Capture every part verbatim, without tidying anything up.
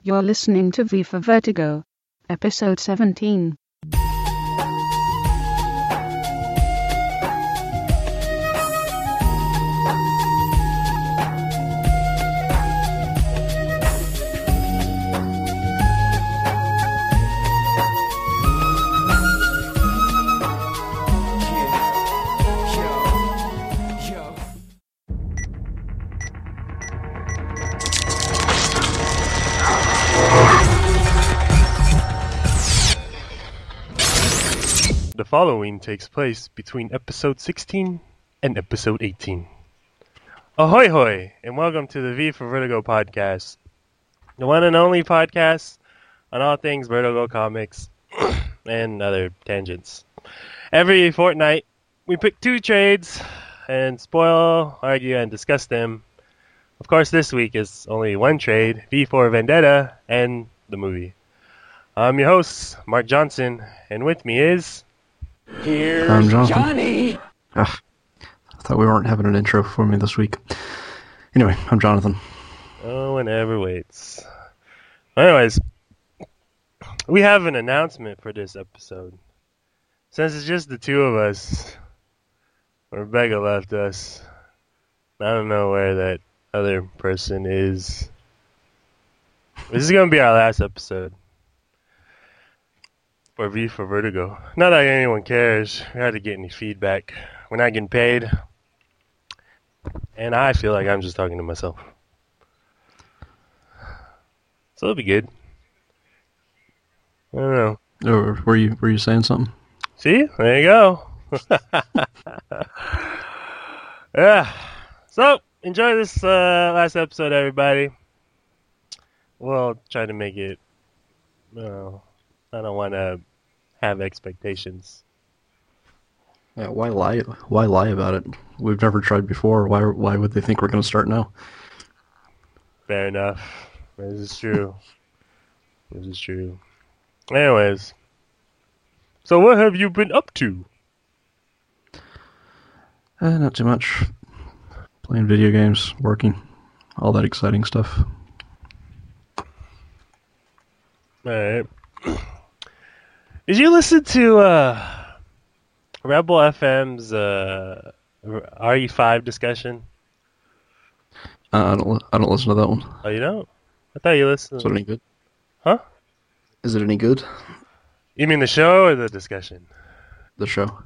You're listening to V for Vertigo, episode seventeen. The following takes place between episode sixteen and episode eighteen. Ahoy hoy, and welcome to the V for Vertigo podcast, the one and only podcast on all things Vertigo comics and other tangents. Every fortnight, we pick two trades and spoil, argue, and discuss them. Of course, this week is only one trade, V for Vendetta, and the movie. I'm your host, Mark Johnson, and with me is... Here's I'm Jonathan. Johnny. Ugh, I thought we weren't having an intro for me this week. Anyway, I'm Jonathan. Oh, and ever waits. Anyways, we have an announcement for this episode. Since it's just the two of us, Rebecca left us. I don't know where that other person is. This is going to be our last episode. For V for Vertigo. Not that anyone cares. We had to get any feedback. We're not getting paid. And I feel like I'm just talking to myself. So it'll be good. I don't know. Or were you were you saying something? See? There you go. Yeah. So, enjoy this uh, last episode, everybody. We'll try to make it... Well, I don't want to have expectations. Yeah, why lie? Why lie about it? We've never tried before. Why? Why would they think we're going to start now? Fair enough. This is true. This is true. Anyways. So what have you been up to? Eh, not too much. Playing video games, working, all that exciting stuff. Alright. Did you listen to uh, Rebel F M's uh, R E five discussion? Uh, I don't. I don't listen to that one. Oh, you don't? I thought you listened. Is it any good? Huh? Is it any good? You mean the show or the discussion? The show.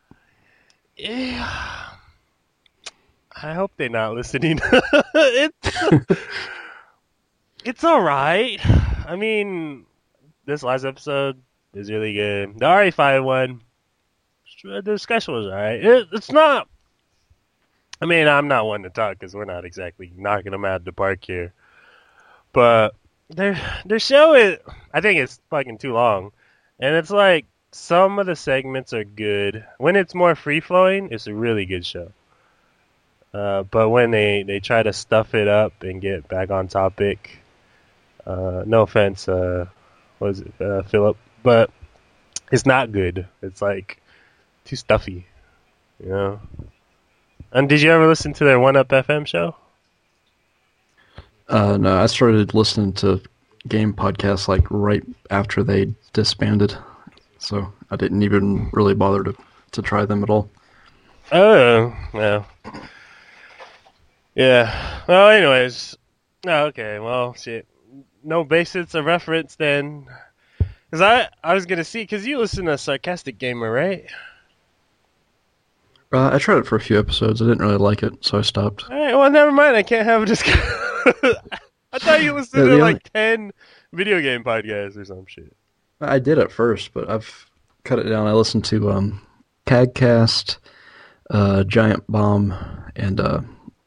Yeah. I hope they're not listening. it's it's all right. I mean, this last episode is really good. The R E five one, the discussion was all right. It, it's not. I mean, I'm not one to talk because we're not exactly knocking them out of the park here. But their their show is, I think it's fucking too long, and it's like some of the segments are good. When it's more free flowing, it's a really good show. Uh, but when they, they try to stuff it up and get back on topic, uh, no offense, uh, what was it, uh, Philip, but it's not good. It's like too stuffy, you know. And did you ever listen to their One Up F M show? Uh, no, I started listening to game podcasts like right after they disbanded, so I didn't even really bother to, to try them at all. Oh, yeah. Yeah. Well, anyways. Oh, okay. Well, shit. No basis of reference then. Because I, I was going to see, because you listen to Sarcastic Gamer, right? Uh, I tried it for a few episodes. I didn't really like it, so I stopped. All right. Well, never mind. I can't have a discussion. I thought you listened Yeah, to the like only- ten video game podcasts or some shit. I did at first, but I've cut it down. I listened to um, CAGcast, uh, Giant Bomb, and uh,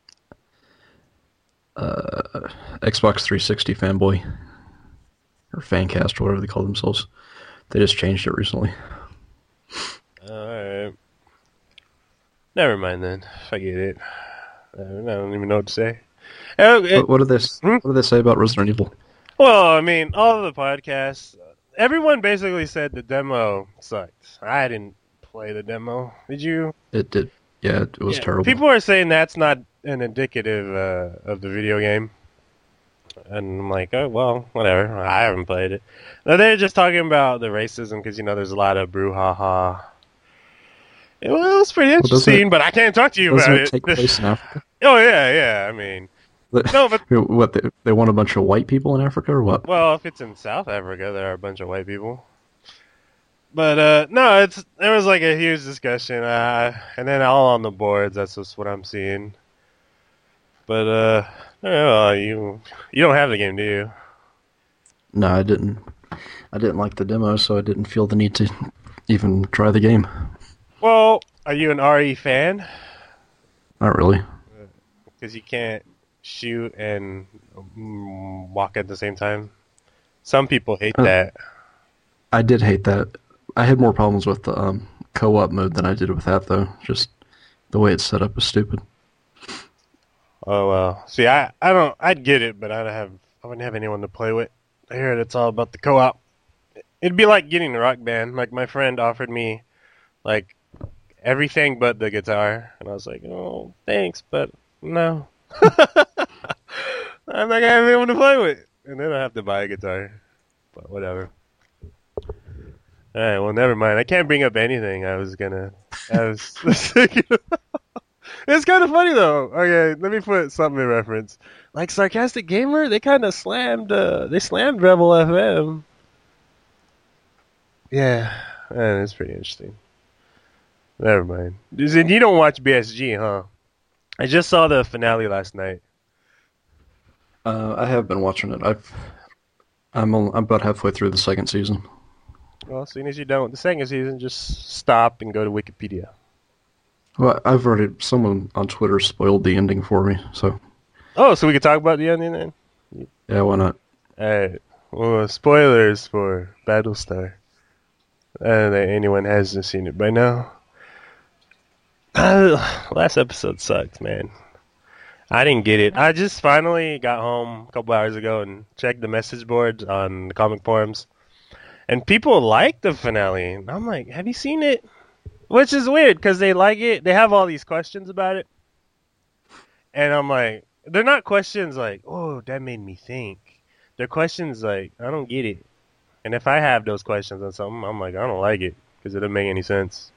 uh, Xbox three sixty Fanboy, or Fancast, or whatever they call themselves. They just changed it recently. Alright. Never mind then. Forget it. I don't even know what to say. Oh, it- What, what, do they, Hmm? what do they say about Resident Evil? Well, I mean, all of the podcasts, everyone basically said the demo sucked. I didn't play the demo. Did you? It did. Yeah, it was Yeah. terrible. People are saying that's not an indicative uh, of the video game. And I'm like, oh, well, whatever. I haven't played it. Now, they're just talking about the racism because, you know, there's a lot of brouhaha. It was pretty Well, doesn't interesting, it, but I can't talk to you doesn't about it it. take place in Africa? Oh, yeah, yeah. I mean, no, but, What, they, they want a bunch of white people in Africa, or what? well, if it's in South Africa, there are a bunch of white people. But, uh, no, it's there was like a huge discussion, uh, and then all on the boards, that's just what I'm seeing. But, uh, I don't know, you, you don't have the game, do you? No, I didn't. I didn't like the demo, so I didn't feel the need to even try the game. Well, are you an R E fan? Not really. Because you can't shoot and mm, walk at the same time. Some people hate Uh, that. I did hate that. I had more problems with the um, co-op mode than I did with that, though. Just the way it's set up is stupid. Oh well. See, I, I don't. I'd get it, but I don't have. I wouldn't have anyone to play with. I heard it's all about the co-op. It'd be like getting a Rock Band. Like my friend offered me, like everything but the guitar, and I was like, oh, thanks, but no. I'm not gonna have anyone to play with, and then I have to buy a guitar. But whatever. All right. Well, never mind. I can't bring up anything. I was gonna. I was. thinking It's kind of funny though. Okay, let me put something in reference. Like Sarcastic Gamer, they kind of slammed. Uh, they slammed Rebel F M. Yeah, man, it's pretty interesting. Never mind. And you don't watch B S G, huh? I just saw the finale last night. Uh, I have been watching it. I've, I'm, on, I'm about halfway through the second season. Well, as soon as you're done with the second season, just stop and go to Wikipedia. Well, I've already, someone on Twitter spoiled the ending for me, so Oh, so we can talk about the ending then? yeah, why not? Alright. Well, spoilers for Battlestar. Uh, that anyone hasn't seen it by now. Uh, last episode sucked, man. I didn't get it. I just finally got home a couple hours ago and checked the message boards on the comic forums. And people like the finale. And I'm like, have you seen it? Which is weird because they like it. They have all these questions about it. And I'm like, they're not questions like, oh, that made me think. They're questions like, I don't get it. And if I have those questions on something, I'm like, I don't like it because it doesn't make any sense.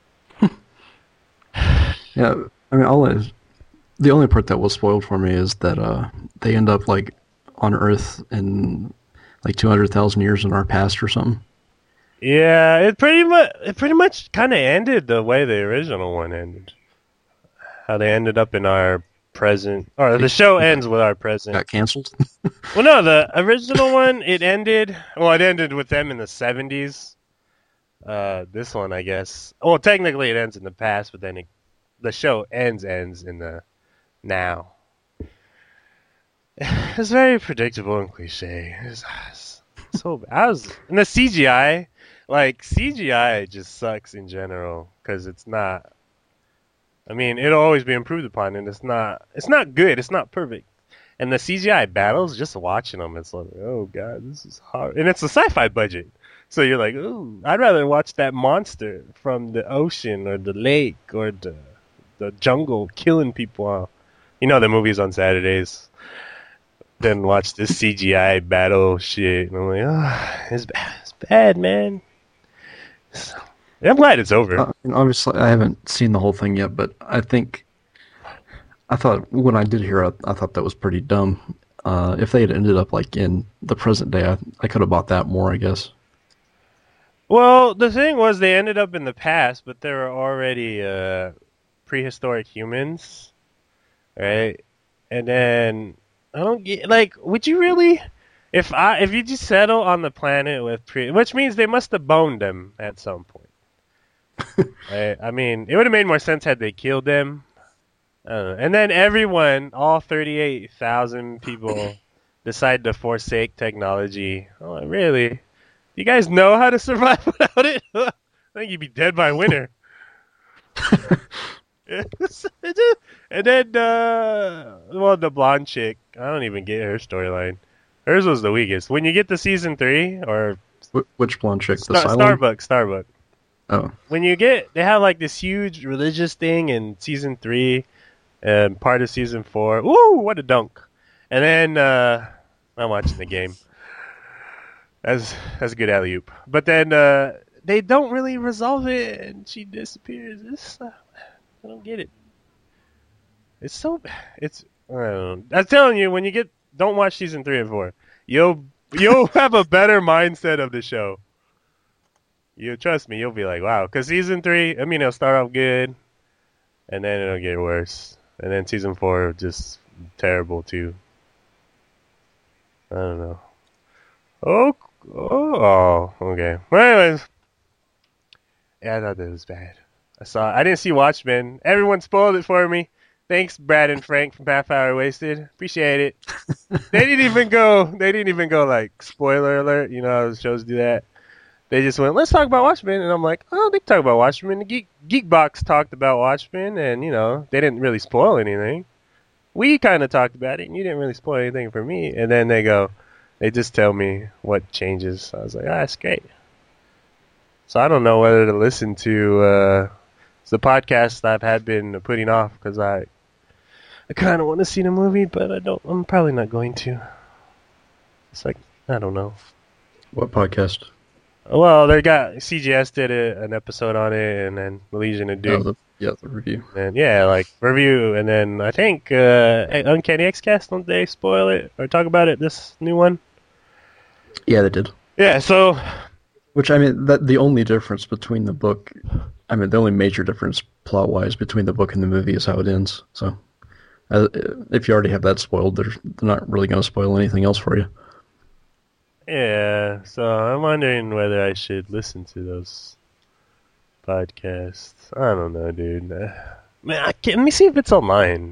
Yeah, I mean, all is the only part that was spoiled for me is that uh, they end up like on Earth in like two hundred thousand years in our past or something. Yeah, it pretty much it pretty much kind of ended the way the original one ended. How they ended up in our present, or the show ends with our present. Got canceled. Well, no, the original one it ended. Well, it ended with them in the seventies. Uh, this one, I guess. Well, technically it ends in the past, but then it, the show ends ends in the now. It's very predictable and cliche. It's, it's so bad. I was and the C G I. Like, C G I just sucks in general, because it's not... I mean, it'll always be improved upon, and it's not it's not good, it's not perfect. And the C G I battles, just watching them, it's like, oh god, this is hard. And it's a sci-fi budget, so you're like, ooh, I'd rather watch that monster from the ocean, or the lake, or the, the jungle killing people. You know the movies on Saturdays. Then watch this C G I battle shit, and I'm like, oh, it's bad, it's bad, man. I'm glad it's over. Uh, and obviously, I haven't seen the whole thing yet, but I think I thought when I did hear it, I thought that was pretty dumb. Uh, if they had ended up like in the present day, I, I could have bought that more, I guess. Well, the thing was, they ended up in the past, but there were already uh, prehistoric humans, right? And then I don't get like, would you really? If I if you just settle on the planet with pre, which means they must have boned them at some point. Right? I mean, it would have made more sense had they killed them. I don't know. And then everyone, all thirty-eight thousand people, decide to forsake technology. Oh, really? You guys know how to survive without it? I think you'd be dead by winter. And then, uh, well, the blonde chick, I don't even get her storyline. Hers was the weakest. When you get to season three, or Wh- Which blonde chick? The Star- silent? Starbuck, Starbuck. Oh, When you get, they have like this huge religious thing in season three, and part of season four. Woo, what a dunk! And then uh, I'm watching the game. That's that's a good alley oop. But then uh, they don't really resolve it, and she disappears. It's, uh, I don't get it. It's so it's. I don't know. I'm telling you, when you get don't watch season three and four, you'll you'll have a better mindset of the show. You trust me, you'll be like, wow. Because season three, I mean, it'll start off good, and then it'll get worse, and then season four just terrible too. I don't know. Oh, oh, oh, okay. Well, anyways, yeah, I thought that was bad. I saw. I didn't see Watchmen. Everyone spoiled it for me. Thanks, Brad and Frank from Half Hour Wasted. Appreciate it. They didn't even go. They didn't even go like spoiler alert. You know how the shows do that. They just went, let's talk about Watchmen, and I'm like, oh, they talk about Watchmen. The Geek Geekbox talked about Watchmen, and you know they didn't really spoil anything. We kind of talked about it, and you didn't really spoil anything for me. And then they go, they just tell me what changes. I was like, ah, oh, that's great. So I don't know whether to listen to uh, the podcast I've had been putting off because I, I kind of want to see the movie, but I don't. I'm probably not going to. It's like I don't know. What podcast? Well, they got C G S did a, an episode on it, and then Legion of Doom. Oh, the, yeah, the review. And yeah, like review, and then I think uh, Uncanny X-Cast, don't they spoil it or talk about it? This new one. Yeah, they did. Yeah, so. Which I mean, that the only difference between the book, I mean, the only major difference plot-wise between the book and the movie is how it ends. So, uh, if you already have that spoiled, they're, they're not really going to spoil anything else for you. Yeah, so I'm wondering whether I should listen to those podcasts. I don't know, dude. Uh, man, I can't, let me see if it's online.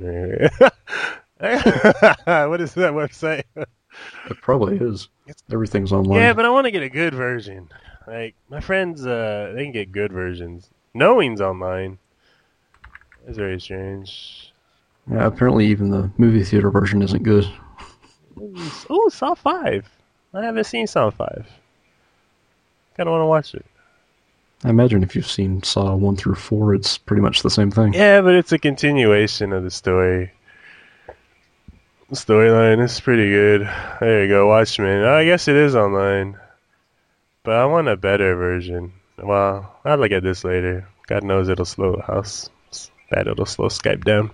What is that website? It probably is. Everything's online. Yeah, but I want to get a good version. Like, my friends, uh, they can get good versions. Knowing's online. It's very strange. Yeah, apparently even the movie theater version isn't good. Oh, Saw five. I haven't seen Saw five. Kind of want to watch it. I imagine if you've seen Saw one through four, it's pretty much the same thing. Yeah, but it's a continuation of the story. The storyline is pretty good. There you go, Watchmen. I guess it is online. But I want a better version. Well, I'll look at this later. God knows it'll slow the house. It's bad it'll slow Skype down.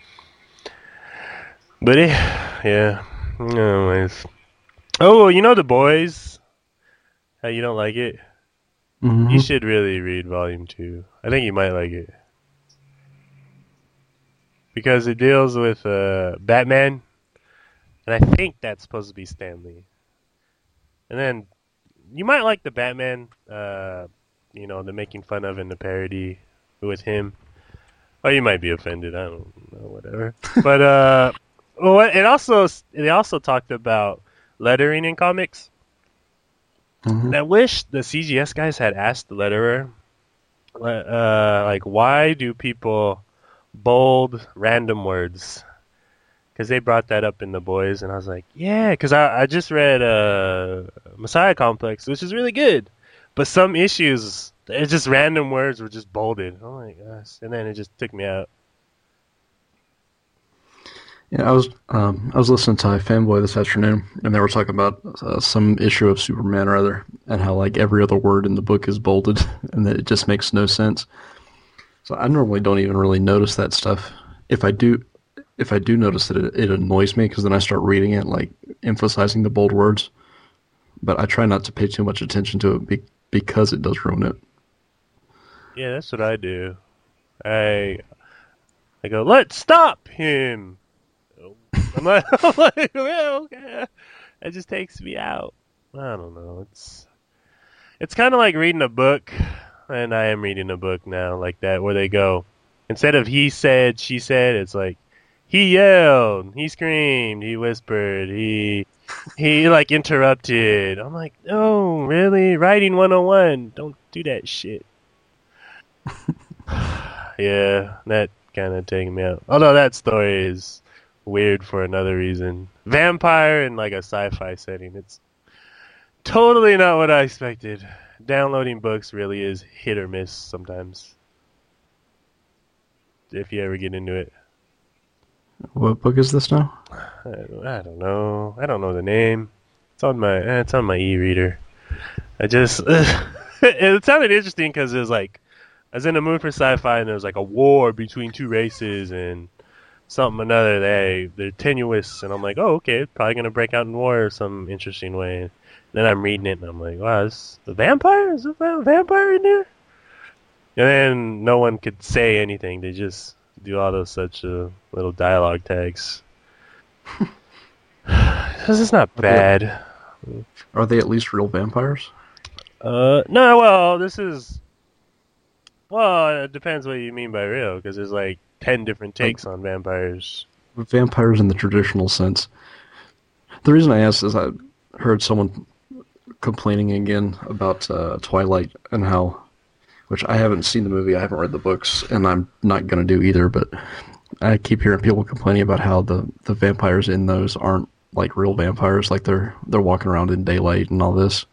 But yeah, yeah. Anyways. Oh, you know The Boys? How you don't like it? Mm-hmm. You should really read Volume two. I think you might like it. Because it deals with uh, Batman. And I think that's supposed to be Stan Lee. And then you might like the Batman, uh, you know, the making fun of and the parody with him. Or you might be offended. I don't know, whatever. But uh, well, it also it also talked about lettering in comics. Mm-hmm. And I wish the C G S guys had asked the letterer, uh, like, why do people bold random words? Because they brought that up in The Boys, and I was like, yeah, because I, I just read uh, Messiah Complex, which is really good. But some issues, it's just random words were just bolded. Oh my gosh. And then it just took me out. Yeah, I was um, I was listening to Fanboy this afternoon, and they were talking about uh, some issue of Superman or other, and how like every other word in the book is bolded, and that it just makes no sense. So I normally don't even really notice that stuff. If I do, if I do notice it, it, it annoys me because then I start reading it, like emphasizing the bold words. But I try not to pay too much attention to it be, because it does ruin it. Yeah, that's what I do. I I go, let's stop him. I'm like, I'm like, yeah, okay. It just takes me out. I don't know. It's it's kind of like reading a book, and I am reading a book now like that, where they go, instead of he said, she said, it's like, he yelled, he screamed, he whispered, he he like interrupted. I'm like, no, really? Writing one oh one, don't do that shit. Yeah, that kind of taking me out. Although that story is weird for another reason. Vampire in like a sci-fi setting. It's totally not what I expected. Downloading books really is hit or miss sometimes. If you ever get into it. What book is this now? I don't, I don't know. I don't know the name. It's on my eh, it's on my e-reader. I just it sounded interesting because it was like I was in the mood for sci-fi and there was like a war between two races and something another. They they're tenuous and I'm like, oh okay, it's probably gonna break out in war some interesting way. And then I'm reading it and I'm like, wow, is the vampire? Is there a vampire in there? And then no one could say anything. They just do all those such uh, little dialogue tags. This is not bad. Are they at least real vampires? Uh, no, well, this is. Well, it depends what you mean by real, because there's like ten different takes on vampires. Vampires in the traditional sense. The reason I asked is I heard someone complaining again about uh, Twilight and how, which I haven't seen the movie, I haven't read the books, and I'm not going to do either, but I keep hearing people complaining about how the, the vampires in those aren't like real vampires, like they're they're walking around in daylight and all this.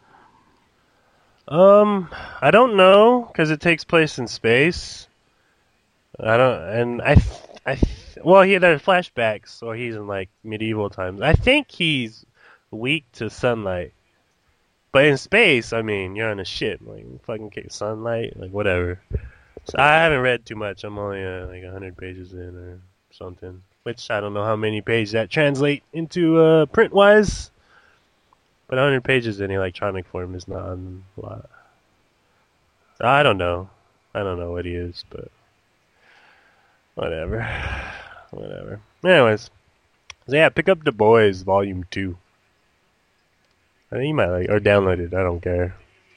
Um, I don't know, because it takes place in space. I don't, and I, th- I, th- well, he had flashbacks, so he's in like medieval times. I think he's weak to sunlight, but in space, I mean, you're on a ship, like fucking kick sunlight, like whatever. So I haven't read too much. I'm only uh, like a hundred pages in or something, which I don't know how many pages that translate into uh, print wise. But a hundred pages in electronic form is not a lot. I don't know. I don't know what he is, but whatever. Whatever. Anyways, so yeah, pick up The Boys Volume Two. I think you might like, or download it. I don't care.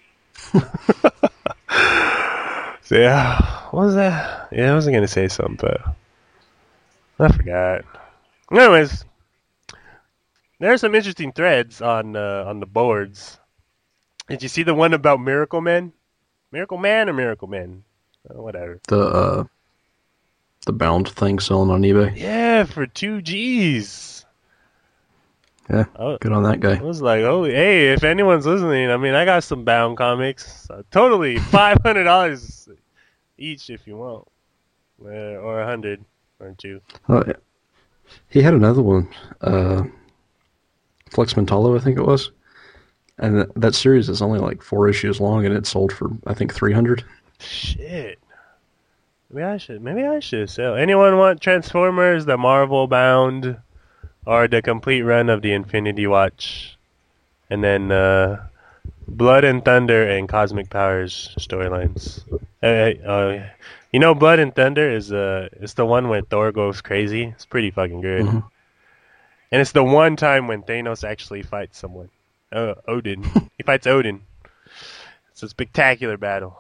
So yeah, what was that? Yeah, I wasn't gonna say something, but I forgot. Anyways, there are some interesting threads on uh, on the boards. Did you see the one about Miracle Man? Miracle Man or Miracle Man? Uh, whatever. The uh, the bound thing selling on eBay. Yeah, for two G's. Yeah, Oh, good on that guy. I was like, oh, hey, if anyone's listening, I mean, I got some bound comics. Uh, totally five hundred dollars each if you want, uh, or a hundred or two. Uh, he had another one, uh, Flex Mentalo, I think it was, and th- that series is only like four issues long, and it sold for I think three hundred. Shit. Maybe I should. Maybe I should sell. Anyone want Transformers, the Marvel bound, or the complete run of the Infinity Watch, and then uh, Blood and Thunder and Cosmic Powers storylines? Hey, uh, you know, Blood and Thunder is uh, it's the one where Thor goes crazy. It's pretty fucking good, Mm-hmm. and it's the one time when Thanos actually fights someone. Uh, Odin. He fights Odin. It's a spectacular battle.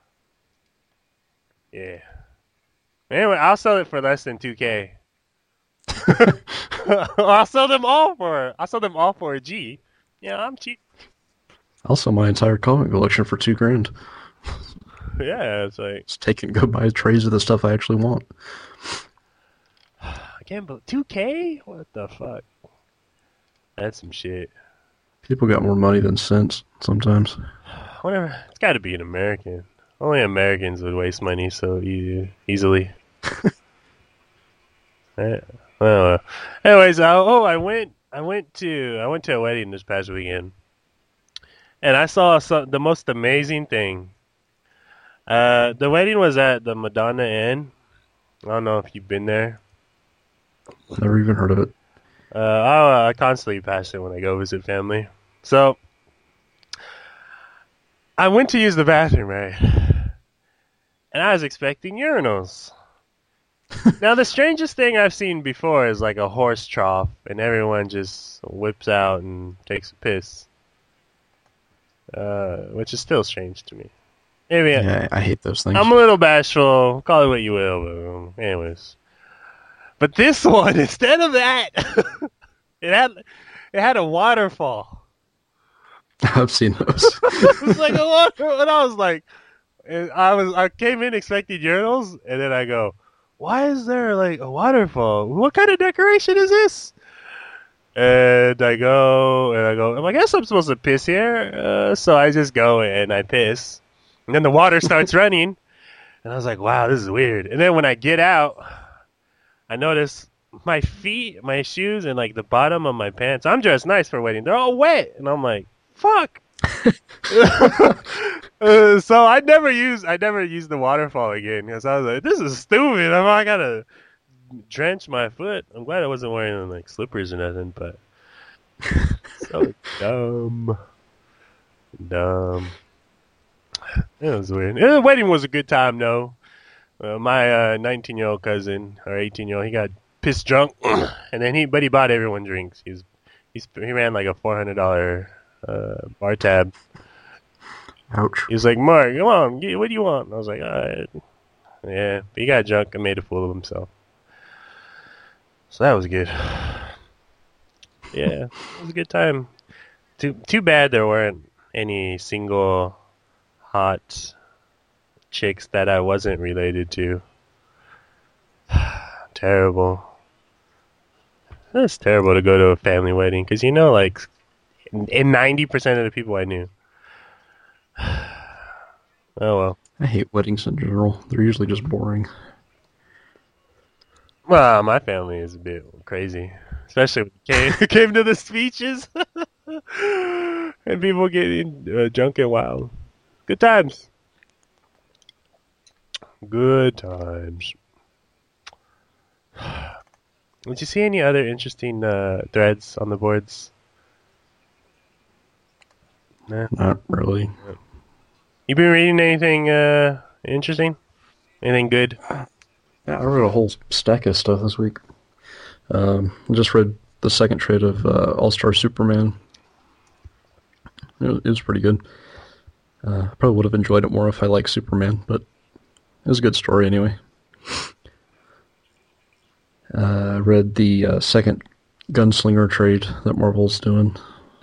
Yeah. Anyway, I'll sell it for less than two K. I'll sell them all for. I'll sell them all for a G. Yeah, I'm cheap. I'll sell my entire comic collection for two grand. Yeah, it's like Just take it and go buy trays of the stuff I actually want. I can't believe two K. What the fuck? That's some shit. People got more money than sense sometimes. Whatever. It's got to be an American. Only Americans would waste money so easy, easily. Yeah. Well, anyways, I, oh, I went, I went to, I went to a wedding this past weekend, and I saw some, the most amazing thing. Uh, the wedding was at the Madonna Inn. I don't know if you've been there. Never even heard of it. Uh, I, I constantly pass it when I go visit family. So, I went to use the bathroom, right? And I was expecting urinals. Now, the strangest thing I've seen before is like a horse trough, and everyone just whips out and takes a piss. Uh, which is still strange to me. Maybe Yeah, I hate those things. I'm a little bashful. Call it what you will. But, um, anyways. But this one, instead of that, it had it had a waterfall. I've seen those. It was like a waterfall, and I was like, and I was I came in expecting urinals, and then I go, why is there like a waterfall? What kind of decoration is this? And I go, and I go, I guess I'm supposed to piss here. Uh, so I just go and I piss. And then the water starts running. And I was like, wow, this is weird. And then when I get out, I notice my feet, my shoes, and like the bottom of my pants. I'm dressed nice for a wedding. They're all wet, and I'm like, fuck. uh, so I never use I never used the waterfall again because I was like, this is stupid. I'm I gotta drench my foot. I'm glad I wasn't wearing like slippers or nothing, but so dumb, dumb. It was weird. The wedding was a good time though. Uh, my uh, nineteen-year-old cousin or eighteen-year-old, he got pissed drunk, and then he but he bought everyone drinks. He's he's he ran like a four hundred dollar uh, bar tab. Ouch. He was like, Mark, come on, get, what do you want? And I was like, all right. Yeah, but he got drunk and made a fool of himself. So that was good. Yeah, it was a good time. Too too bad there weren't any single hot chicks that I wasn't related to. Terrible. It's terrible to go to a family wedding because you know, like, in ninety percent of the people I knew. Oh well. I hate weddings in general. They're usually just boring. Well, my family is a bit crazy, especially when it came, came to the speeches and people getting uh, drunk and wild. Good times. Good times. Did you see any other interesting uh, threads on the boards? Nah. Not really. You been reading anything uh, interesting? Anything good? Yeah, I read a whole stack of stuff this week. Um, I just read the second trade of uh, All-Star Superman. It was, it was pretty good. Uh, I probably would have enjoyed it more if I liked Superman, but it was a good story anyway. Uh, I read the uh, second Gunslinger trade that Marvel's doing.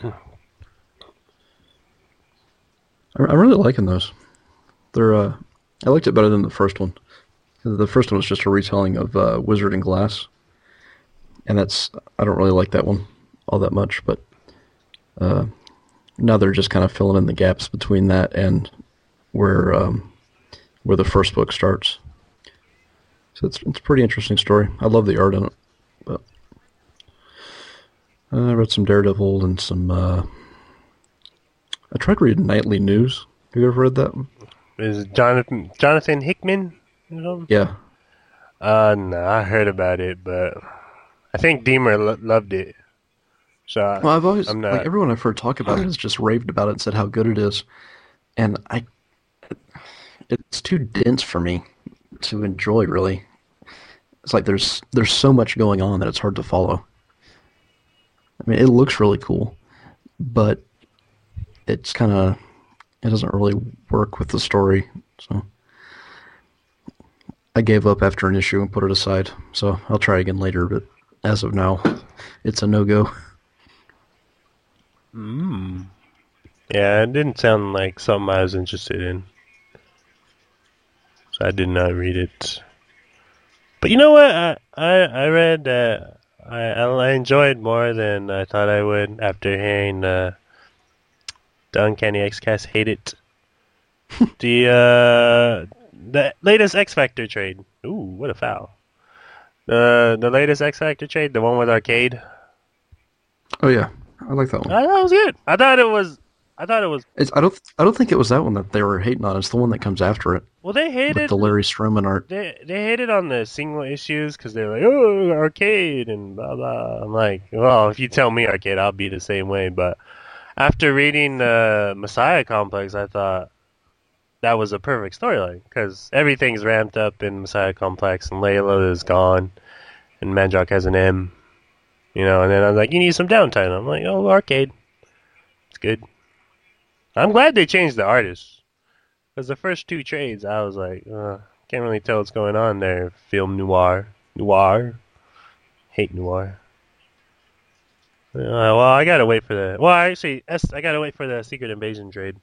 I'm really liking those. They're uh, I liked it better than the first one. The first one was just a retelling of uh, Wizard and Glass, and that's I don't really like that one all that much. But uh, now they're just kind of filling in the gaps between that and where um, where the first book starts. So it's it's a pretty interesting story. I love the art in it. But uh, I read some Daredevil and some. Uh, I tried reading Nightly News. Have you ever read that one? Is it Jonathan Jonathan Hickman? Yeah. Uh, no, I heard about it, but I think Deemer lo- loved it. So Well, I've always I'm not. like everyone I've heard talk about it has just raved about it and said how good it is, and I, it's too dense for me to enjoy. Really, it's like there's there's so much going on that it's hard to follow. I mean, it looks really cool, but it's kind of it doesn't really work with the story. So I gave up after an issue and put it aside. So I'll try again later, but as of now, it's a no-go. Mm. Yeah, it didn't sound like something I was interested in, so I did not read it. But you know what? I I, I read that I I enjoyed more than I thought I would after hearing uh, the Uncanny X-Cast hate it. the uh, the latest X Factor trade. Ooh, what a foul! The the latest X Factor trade, the one with Arcade. Oh yeah, I like that one. I thought it was good. I thought it was. I thought it was. It's, I don't. I don't think it was that one that they were hating on. It's the one that comes after it. Well, they With hated the Larry Stroman art. They they hated on the single issues because they're like, oh, Arcade and blah blah. I'm like, well, if you tell me Arcade, I'll be the same way. But after reading uh, Messiah Complex, I thought that was a perfect storyline because everything's ramped up in Messiah Complex, and Layla is gone, and Mandrake has an M, you know. And then I'm like, you need some downtime. I'm like, oh, Arcade, it's good. I'm glad they changed the artist. Because the first two trades, I was like, uh, can't really tell what's going on there. Film noir. Noir. Hate noir. Uh, well, I gotta wait for the... Well, actually, I gotta wait for the Secret Invasion trade.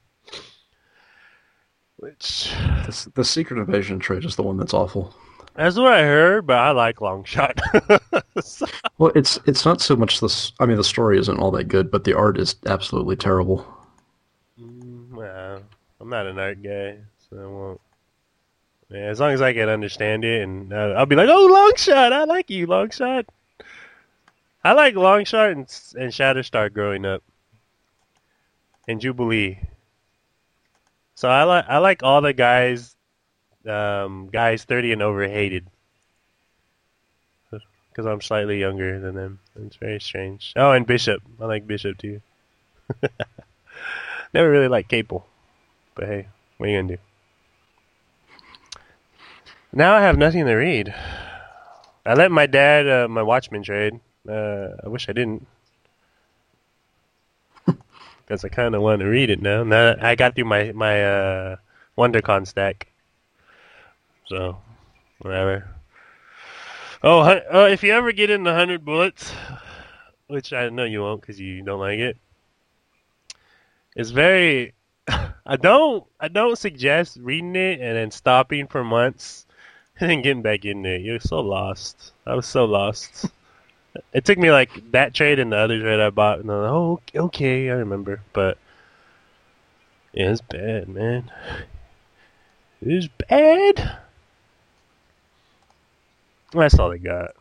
Which... The, the Secret Invasion trade is the one that's awful. That's what I heard, but I like Longshot. So... Well, it's it's not so much this... I mean, the story isn't all that good, but the art is absolutely terrible. Mm, well... I'm not an art guy, so I won't. Yeah, as long as I can understand it, and uh, I'll be like, "Oh, Longshot, I like you, Longshot." I like Longshot and, and Shatterstar growing up, and Jubilee. So I like I like all the guys, um, guys thirty and over hated, because I'm slightly younger than them. It's very strange. Oh, and Bishop. I like Bishop too. Never really liked Capel, but hey, what are you gonna do? Now I have nothing to read. I let my dad uh, my Watchmen trade. Uh, I wish I didn't, because I kind of want to read it now. Now I got through my my uh, WonderCon stack, so whatever. Oh, uh, if you ever get in the hundred bullets, which I know you won't because you don't like it, it's very. I don't I don't suggest reading it and then stopping for months and then getting back in there. You're so lost. I was so lost. It took me like that trade and the other trade I bought, and I'm like, oh, okay, I remember. But yeah, it's bad, man. It's bad. That's all I got.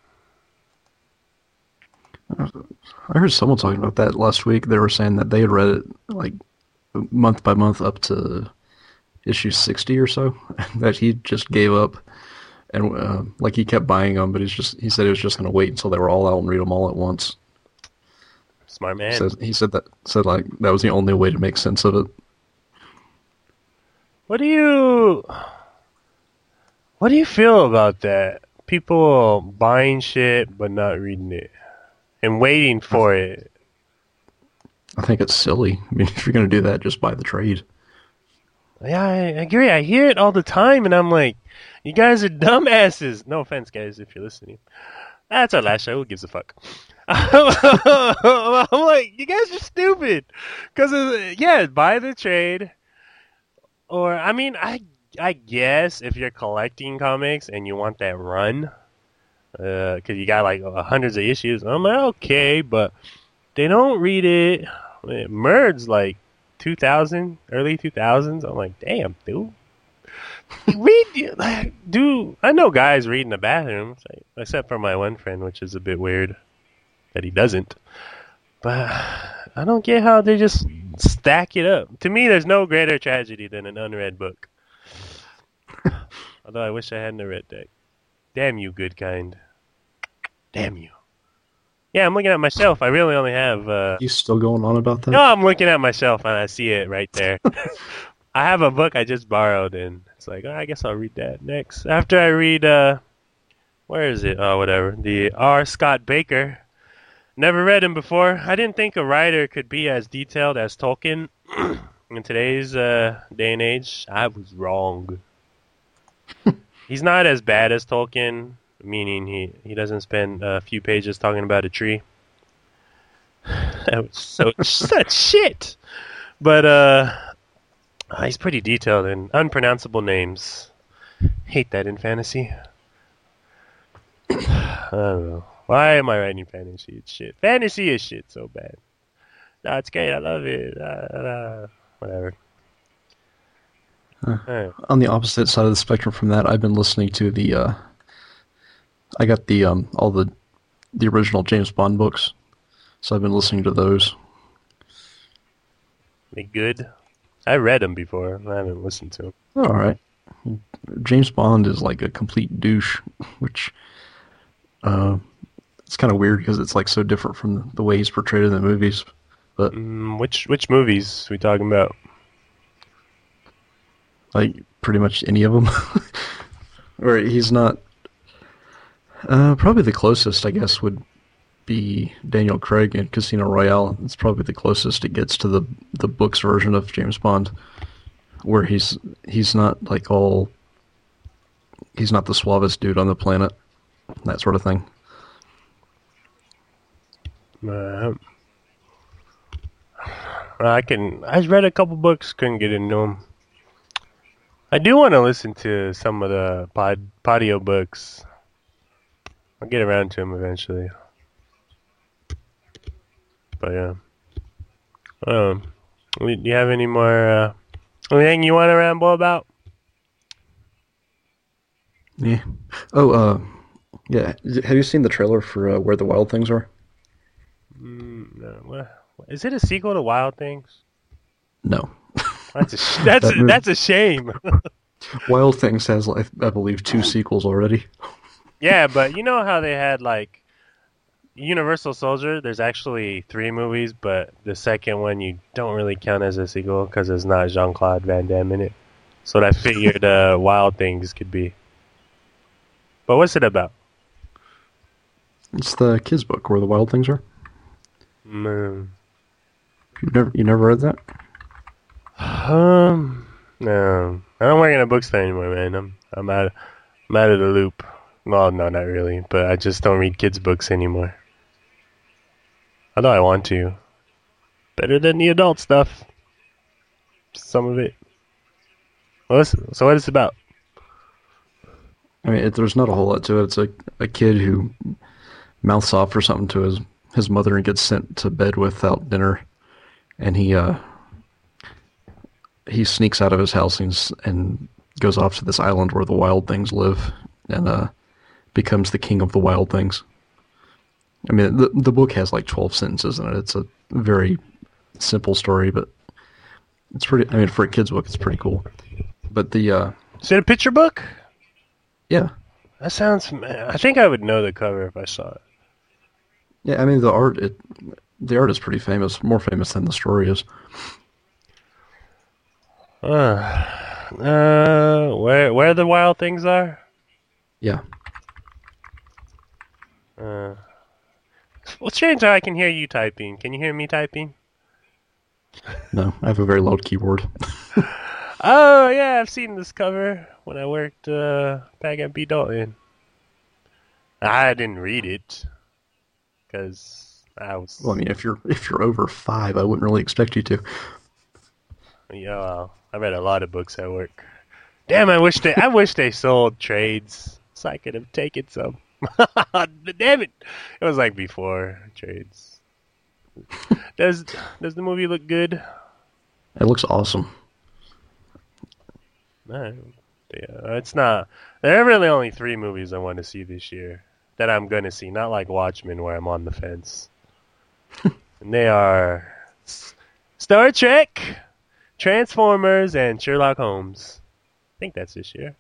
I heard someone talking about that last week. They were saying that they had read it like month by month up to issue sixty or so. That he just gave up. And uh, like he kept buying them, but he's just he said he was just going to wait until they were all out and read them all at once. Smart man. So he said that said like that was the only way to make sense of it. What do you What do you feel about that? People buying shit but not reading it and waiting for it. I think it's silly. I mean, if you're going to do that, just buy the trade. Yeah, I agree. I hear it all the time, and I'm like, you guys are dumbasses. No offense, guys, if you're listening. That's our last show. Who gives a fuck? I'm like, you guys are stupid. Because, yeah, buy the trade. Or, I mean, I I guess if you're collecting comics and you want that run, because uh, you got like hundreds of issues, I'm like, okay, but they don't read it. It merged like two thousand, early two thousands. I'm like, damn, dude. Read, like, dude. I know guys read in the bathroom, except for my one friend, which is a bit weird that he doesn't. But I don't get how they just stack it up. To me, there's no greater tragedy than an unread book. Although I wish I hadn't read that. Damn you, good kind. Damn you. Yeah, I'm looking at myself. I really only have... Uh... You still going on about that? No, I'm looking at myself and I see it right there. I have a book I just borrowed, and it's like, oh, I guess I'll read that next. After I read, uh, where is it? Oh, whatever. The R. Scott Baker. Never read him before. I didn't think a writer could be as detailed as Tolkien. In today's uh, day and age, I was wrong. He's not as bad as Tolkien, meaning he, he doesn't spend a few pages talking about a tree. That was so such shit. But, uh... Uh, he's pretty detailed in unpronounceable names. Hate that in fantasy. I don't know. Why am I writing fantasy? It's shit. Fantasy is shit so bad. No, it's great. I love it. Uh, uh, whatever. Uh, right. On the opposite side of the spectrum from that, I've been listening to the. Uh, I got the um, all the the original James Bond books, so I've been listening to those. They good? I read them before. I haven't listened to them. All right. James Bond is like a complete douche, which uh, it's kind of weird because it's like so different from the way he's portrayed in the movies. But mm, which which movies are we talking about? Like pretty much any of them. Or he's not. Uh, probably the closest, I guess, would be Daniel Craig in Casino Royale. It's probably the closest it gets to the the book's version of James Bond, where he's he's not like all he's not the suavest dude on the planet, that sort of thing. Uh, I can. I read a couple books, couldn't get into them. I do want to listen to some of the pod podio books. I'll get around to them eventually. But yeah. Um, do you have any more, uh, anything you want to ramble about? Yeah. Oh, uh, yeah. Have you seen the trailer for uh, Where the Wild Things Are? Mm, no, what, is it a sequel to Wild Things? No. That's a sh- that's That a, movie- that's a shame. Wild Things has, like, I believe, two sequels already. Yeah, but you know how they had like Universal Soldier? There's actually three movies, but the second one you don't really count as a sequel because it's not Jean-Claude Van Damme in it. So I figured uh, Wild Things could be. But what's it about? It's the kids' book where the wild things are. Mm. You never, you never read that? Um, no, I don't work in a bookstore anymore, man. I'm I'm out I'm out of the loop. Well, no, not really, but I just don't read kids' books anymore. Although I want to. Better than the adult stuff. Some of it. Well, so what is it about? I mean, it, there's not a whole lot to it. It's a, a kid who mouths off or something to his, his mother and gets sent to bed without dinner. And he uh, he sneaks out of his house and, s- and goes off to this island where the wild things live and uh, becomes the king of the wild things. I mean, the the book has like twelve sentences in it. It's a very simple story, but it's pretty. I mean, for a kid's book, it's pretty cool. But the uh, Is it a picture book? yeah, That sounds. I think I would know the cover if I saw it. yeah. I mean, the art it the art is pretty famous, more famous than the story is. Uh, uh, where where the wild things are? Yeah, Uh, well, strange how I can hear you typing. Can you hear me typing? no, I have a very loud keyboard. Oh yeah, I've seen this cover when I worked uh, back at B Dalton. I didn't read it because I was. Well, I mean, if you're if you're over five, I wouldn't really expect you to. Yeah, well, I read a lot of books at work. Damn, I wish they I wish they sold trades so I could have taken some. Damn it! It was like before trades. Does does the movie look good? It looks awesome. No, yeah, it's not. There are really only three movies I want to see this year that I'm going to see. Not like Watchmen, where I'm on the fence. And they are S- Star Trek, Transformers, and Sherlock Holmes. I think that's this year.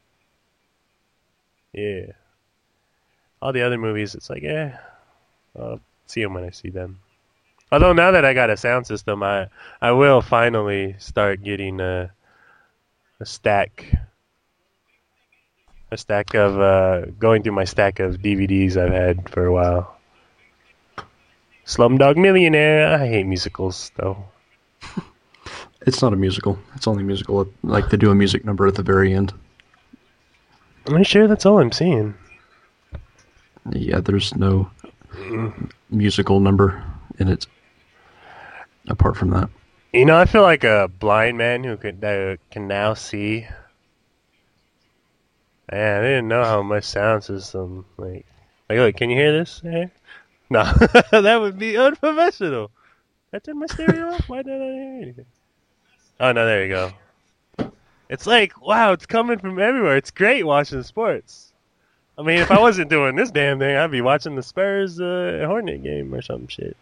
Yeah. All the other movies, it's like, eh, I'll see them when I see them. Although now that I got a sound system, I I will finally start getting a a stack, a stack of uh, going through my stack of D V Ds I've had for a while. Slumdog Millionaire. I hate musicals though. It's not a musical. It's only musical. Like they do a music number at the very end. I'm sure that's all I'm seeing. Yeah, there's no musical number in it. Apart from that, You know, I feel like a blind man who could that can now see. Man, I didn't know how much sound system like. Like, look, can you hear this? Hey? No, that would be unprofessional. That's in my stereo off? Why did I not hear anything? Oh no, there you go. It's like, wow, it's coming from everywhere. It's great watching sports. I mean, if I wasn't doing this damn thing, I'd be watching the Spurs uh, Hornet game or some shit.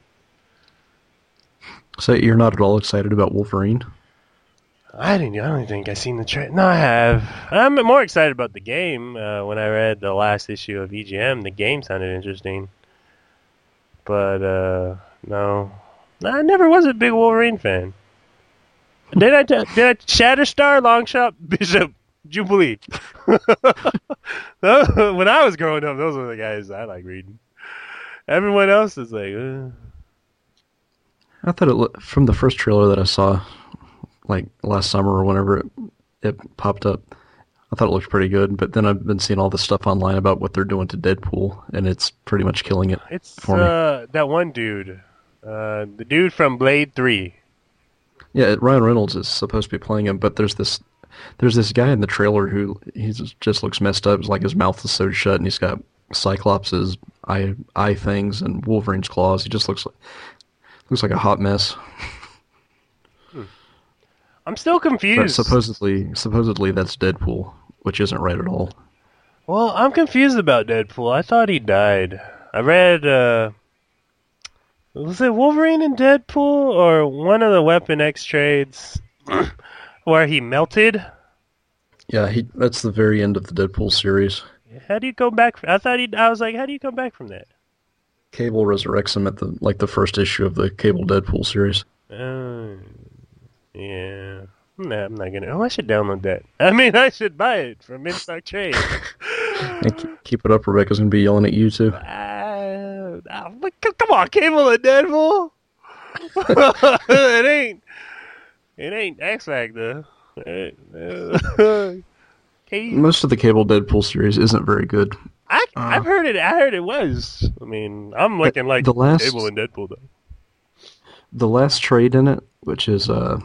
so you're not at all excited about Wolverine? I didn't. I don't think I've seen the trailer. No, I have. I'm more excited about the game. Uh, when I read the last issue of E G M, the game sounded interesting. But uh, no, I never was a big Wolverine fan. Did I? T- did I? Shatterstar, Longshot, Bishop, Jubilee. Those- when I was growing up, those were the guys I like reading. Everyone else is like, uh, I thought it looked, from the first trailer that I saw, like last summer or whenever it, it popped up, I thought it looked pretty good. But then I've been seeing all this stuff online about what they're doing to Deadpool, and it's pretty much killing it it's for me. uh, that one dude, uh, the dude from Blade Three. Yeah, Ryan Reynolds is supposed to be playing him, but there's this there's this guy in the trailer who he just just looks messed up. It's like his mouth is sewed shut, and he's got Cyclops' eye eye things and Wolverine's claws. He just looks like looks like a hot mess. I'm still But confused. supposedly supposedly that's Deadpool, which isn't right at all. Well, I'm confused about Deadpool. I thought he died. I read uh, Was it Wolverine and Deadpool or one of the Weapon X trades where he melted? Yeah, he. That's the very end of the Deadpool series. How do you go back? I thought he. I was like, how do you come back from that? Cable resurrects him at the like the first issue of the Cable Deadpool series. Uh, yeah. Nah, I'm not gonna. Oh, I should download that. I mean, I should buy it from Instar Trade. And keep, keep it up, Rebecca's gonna be yelling at you too. Uh, uh, come on, Cable and Deadpool. it ain't. It ain't X Factor. Most of the Cable Deadpool series isn't very good. I Uh, I've heard it. I heard it was. I mean, I'm looking like the last- Cable and Deadpool though. The last trade in it, which is uh,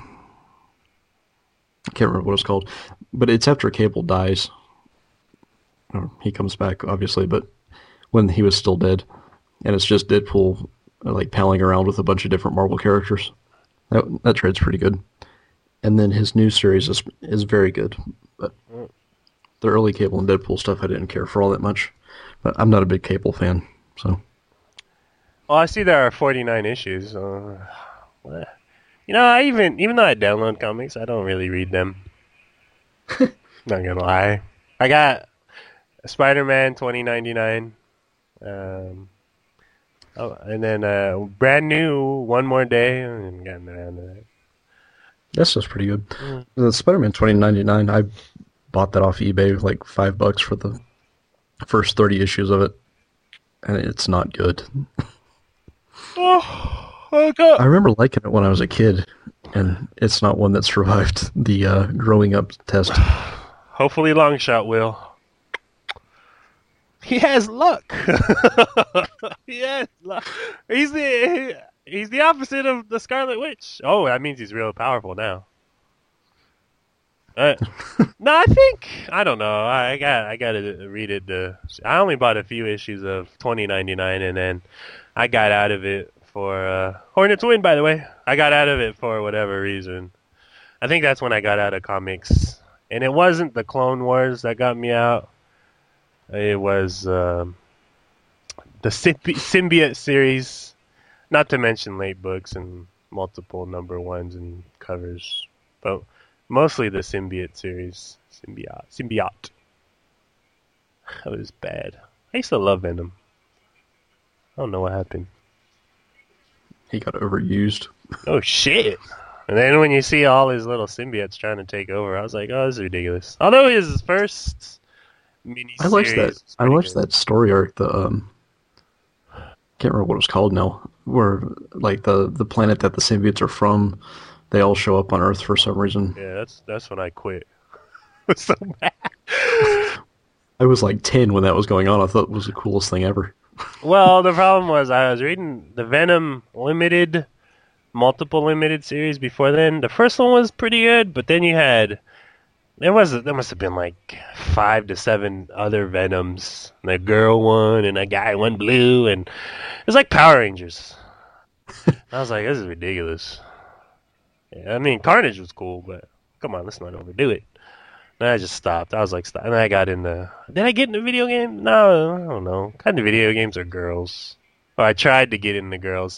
I can't remember what it's called, but it's after Cable dies. Or he comes back, obviously, but when he was still dead, and it's just Deadpool uh, like palling around with a bunch of different Marvel characters. That that trade's pretty good. And then his new series is is very good, but the early Cable and Deadpool stuff I didn't care for all that much. But I'm not a big Cable fan, so. Oh, I see there are forty-nine issues. Uh, what? You know, I even even though I download comics, I don't really read them. Not gonna lie. I got Spider-Man twenty ninety-nine. Um, oh, and then uh, brand new One More Day. I haven't gotten around to that. That stuff's pretty good. Mm. The Spider-Man twenty ninety-nine, I bought that off eBay like five bucks for the first thirty issues of it, and it's not good. Oh, okay. I remember liking it when I was a kid, and it's not one that survived the uh, growing up test. Hopefully Longshot will. He has luck. he has luck. He's the he's the opposite of the Scarlet Witch. Oh, that means he's real powerful now. Uh, no, I think I don't know. I got I got to read it. Uh, I only bought a few issues of twenty ninety-nine, and then I got out of it for uh, Hornets win. By the way, I got out of it for whatever reason. I think that's when I got out of comics, and it wasn't the Clone Wars that got me out. It was um, the Symbi- Symbiote series, not to mention late books and multiple number ones and covers, but mostly the Symbiote series. Symbiote. Symbiote. That was bad. I used to love Venom. I don't know what happened. He got overused. Oh, shit. And then when you see all his little symbiotes trying to take over, I was like, oh, this is ridiculous. Although his first mini I liked that. I watched that story arc. The um, can't remember what it was called now. Where like the the planet that the symbiotes are from, they all show up on Earth for some reason. Yeah, that's that's when I quit. It was so bad. I was like ten when that was going on. I thought it was the coolest thing ever. Well, the problem was I was reading the Venom Limited, multiple limited series before then. The first one was pretty good, but then you had there was there must have been like five to seven other Venoms. And a girl one and a guy one blue, and it was like Power Rangers. I was like, this is ridiculous. Yeah, I mean, Carnage was cool, but come on, let's not overdo it. Then I just stopped. I was like, stop. And then I got into. Did I get into video game? No, I don't know. What kind of video games are girls? Oh, I tried to get into girls.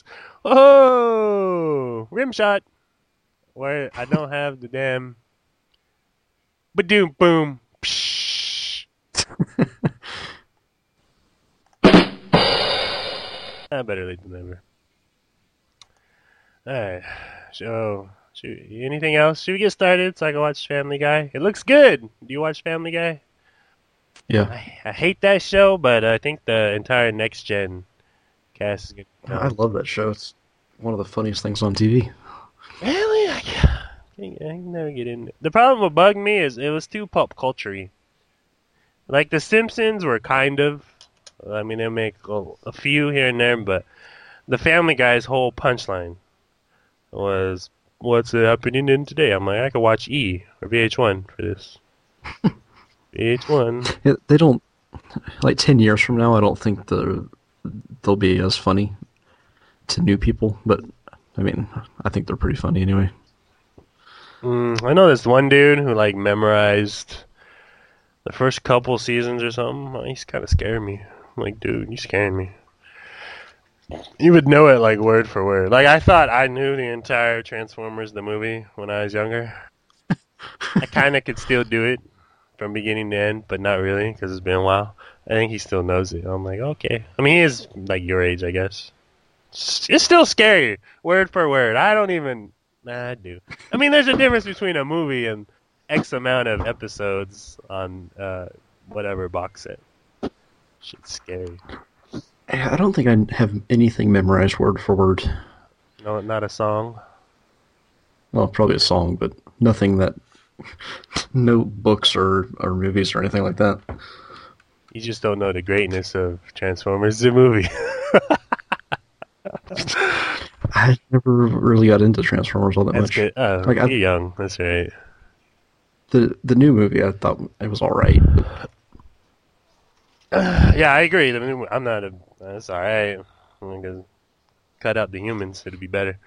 Oh, rim shot. Where I don't have the damn. Ba-doom, boom. Psh. I better late than never. Alright. So, should, anything else? Should we get started so I can watch Family Guy? It looks good. Do you watch Family Guy? Yeah. I, I hate that show, but I think the entire Next Gen cast is good. No. I love that show. It's one of the funniest things on T V. Really? I can't, I can never get in. The problem with bugged me is it was too pop culture-y. Like The Simpsons were kind of. I mean, they make a, a few here and there, but the Family Guy's whole punchline was, "What's happening in today?" I'm like, I could watch E or V H one for this. V H one. Yeah, they don't like ten years from now. I don't think the they'll be as funny to new people, but I mean, I think they're pretty funny anyway. Mm, I know this one dude who like memorized the first couple seasons or something. He's kind of scaring me. I'm like, dude, you scaring me. You would know it like word for word. Like I thought I knew the entire Transformers the movie when I was younger. I kind of could still do it from beginning to end, but not really because it's been a while. I think he still knows it. I'm like, okay. I mean, he is like your age, I guess. It's still scary, word for word. I don't even. Nah, I do. I mean, there's a difference between a movie and X amount of episodes on uh, whatever box set. Shit's scary. I don't think I have anything memorized word for word. No, not a song. Well, probably a song, but nothing that. No books or, or movies or anything like that. You just don't know the greatness of Transformers the movie. I never really got into Transformers all that That's much. good. Oh, Like, you're I- young. That's right. The the new movie, I thought it was all right. Yeah, I agree. I mean, I'm not a. That's all right. I'm gonna cut out the humans. It'll be better.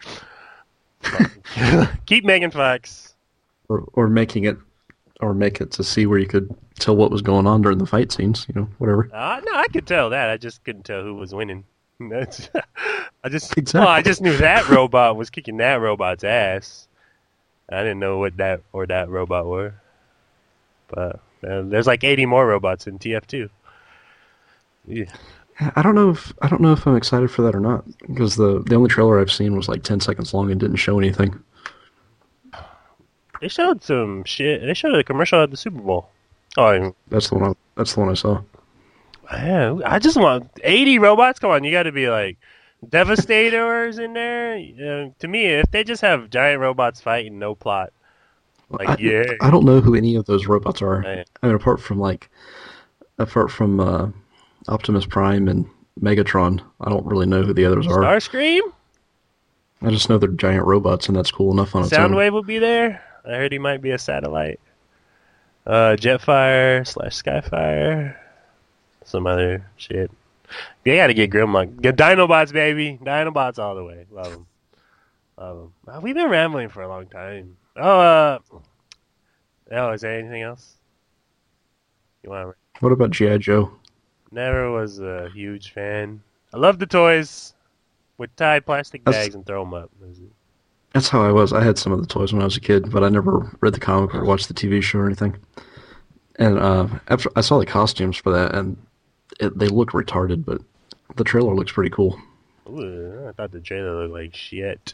Keep Megan Fox. Or or making it, or make it to see where you could tell what was going on during the fight scenes. You know, whatever. Uh, no, I could tell that. I just couldn't tell who was winning. That's, I just Exactly. well, I just knew that robot was kicking that robot's ass. I didn't know what that or that robot were. But uh, there's like eighty more robots in T F two. Yeah. I don't know if I don't know if I'm excited for that or not because the the only trailer I've seen was like ten seconds long and didn't show anything. They showed some shit. They showed a commercial at the Super Bowl. Oh, That's the one. I, that's the one I saw. yeah. I just want eighty robots. Come on, you got to be like Devastators in there. Uh, to me, if they just have giant robots fighting, no plot. Like, I, yeah. I don't know who any of those robots are. Right. I mean, apart from like, apart from uh, Optimus Prime and Megatron, I don't really know who the others are. Starscream? I just know they're giant robots, and that's cool enough on its own. Soundwave will be there. I heard he might be a satellite. Uh, Jetfire slash Skyfire. Some other shit. They gotta get Grimlock. Get Dinobots, baby. Dinobots all the way. Love them. Love them. Wow, we've been rambling for a long time. Oh, uh... Oh, is there anything else? You want to... What about G I. Joe? Never was a huge fan. I love the toys. Would tie plastic That's- bags and throw them up. That was it. That's how I was. I had some of the toys when I was a kid, but I never read the comic or watched the T V show or anything. And uh, after I saw the costumes for that, and it, they look retarded, but the trailer looks pretty cool. Ooh, I thought the trailer looked like shit.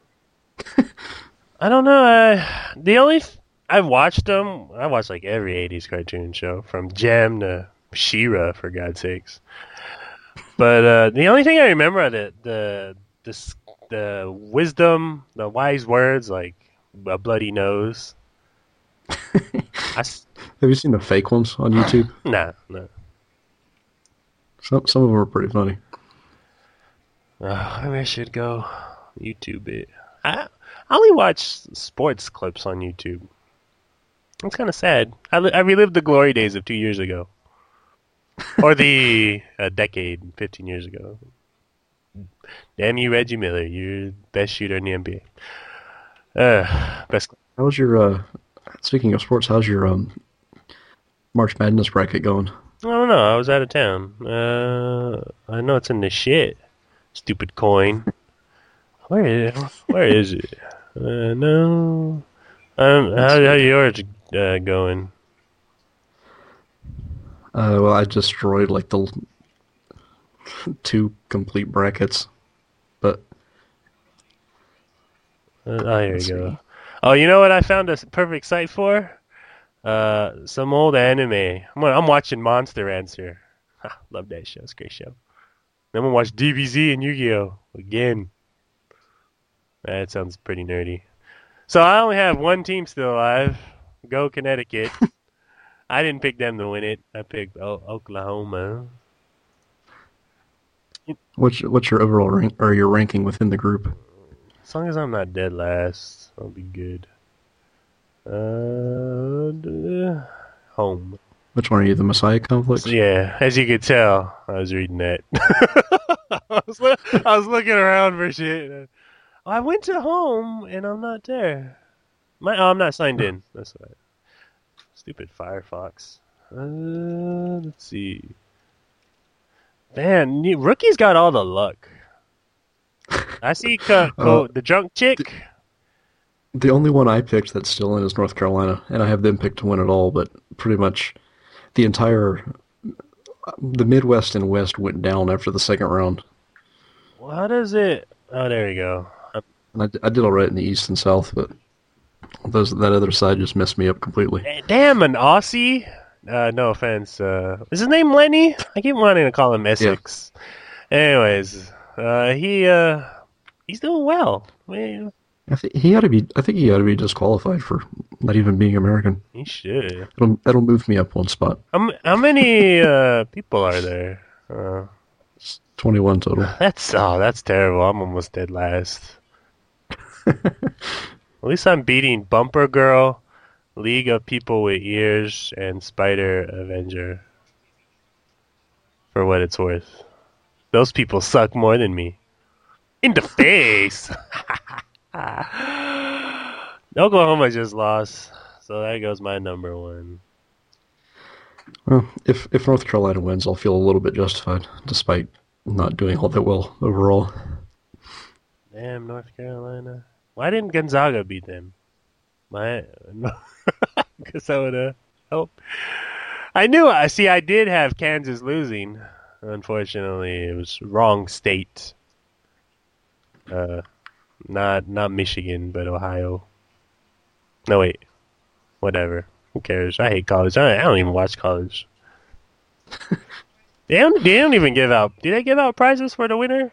I don't know. I, the only th- I've watched them. I watched like every eighties cartoon show, from Gem to She-Ra, for God's sakes. But uh, the only thing I remember are the the the s- the wisdom, the wise words, like a bloody nose. I s- Have you seen the fake ones on YouTube? nah, no. Some some of them are pretty funny. Uh, maybe I should go YouTube it. I I only watch sports clips on YouTube. It's kind of sad. I, li- I relived the glory days of two years ago, or the a decade, fifteen years ago. Damn you, Reggie Miller! You're the best shooter in the N B A. Uh, best. How's your uh, speaking of sports? How's your um March Madness bracket going? I don't know. I was out of town. Uh, I know it's in the shit. Stupid coin. Where is where is it? Uh, no. Um, how how yours uh, going? Uh, well, I destroyed like the two complete brackets, but Uh, oh, here Let's we go. see. Oh, you know what I found a s- perfect site for? Uh, some old anime. I'm, gonna- I'm watching Monster Answer. Ha, love that show. It's a great show. Then I'm gonna watch D B Z and Yu-Gi-Oh! Again. That sounds pretty nerdy. So I only have one team still alive. Go Connecticut. I didn't pick them to win it. I picked o- Oklahoma. what's what's your overall rank or your ranking within the group? As long as I'm not dead last, I'll be good. Uh, d- home. Which one are you, the Messiah Complex? So, yeah, as you could tell, I was reading that. I, was loo- I was looking around for shit. I went to home and I'm not there. My, oh, I'm not signed in. That's right. Stupid Firefox. Uh, let's see. Man, you- Rookie's got all the luck. I see co- co- Uh, the drunk chick. The only one I picked that's still in is North Carolina, and I have them picked to win it all, but pretty much the entire the Midwest and West went down after the second round. Well, how does it? Oh, there you go. And I, I did all right in the East and South, but those that other side just messed me up completely. Damn, an Aussie. Uh, no offense. Uh, is his name Lenny? I keep wanting to call him Essex. Yeah. Anyways, uh, he uh, he's doing well. Man. I think he ought to be. I think he ought to be disqualified for not even being American. He should. It'll, that'll move me up one spot. How, how many uh, people are there? Uh, it's twenty-one total. That's oh, that's terrible. I'm almost dead last. At least I'm beating Bumper Girl, League of People with Ears, and Spider Avenger. For what it's worth, those people suck more than me. In the face. Oklahoma just lost, so there goes my number one. Well, if if North Carolina wins, I'll feel a little bit justified, despite not doing all that well overall. Damn, North Carolina. Why didn't Gonzaga beat them? My, because that would have helped. I knew. I see. I did have Kansas losing. Unfortunately, it was wrong state. Uh. Not not Michigan, but Ohio. No, wait. Whatever. Who cares? I hate college. I, I don't even watch college. they, don't, they don't even give out... Do they give out prizes for the winner?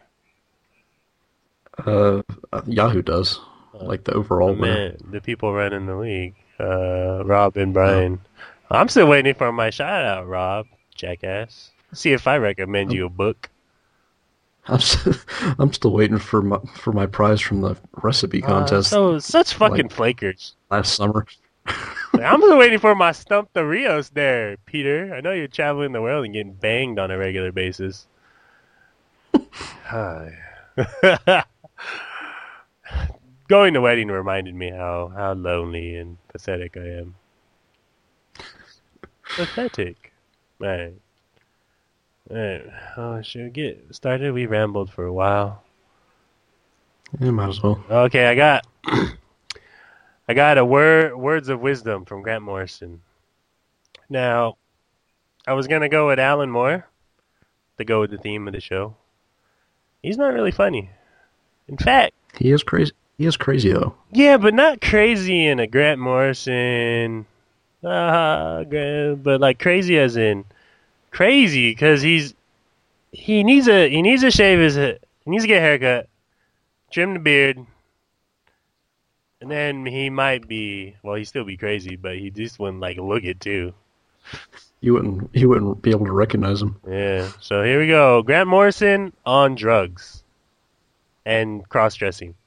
Uh, Yahoo does. Uh, like the overall oh, winner. Man, the people running the league. Uh, Rob and Brian. Oh. I'm still waiting for my shout-out, Rob. Jackass. See if I recommend you a book. I'm still, I'm still waiting for my for my prize from the recipe contest. Uh, so such fucking like flakers. Last summer. I'm still waiting for my Stump the Rios there, Peter. I know you're traveling the world and getting banged on a regular basis. Going to wedding reminded me how, how lonely and pathetic I am. Pathetic. Right. Alright, oh, should we get started? We rambled for a while. Yeah, might as well. Okay, I got I got a word words of wisdom from Grant Morrison. Now, I was gonna go with Alan Moore to go with the theme of the show. He's not really funny. In fact, he is crazy. He is crazy though. Yeah, but not crazy in a Grant Morrison. Uh, but like crazy as in. Crazy because he's he needs a he needs to shave his he needs to get a haircut, trim the beard, and then he might be well he'd still be crazy, but he just wouldn't like look it too. You wouldn't you wouldn't be able to recognize him. Yeah. So here we go. Grant Morrison on drugs and cross dressing.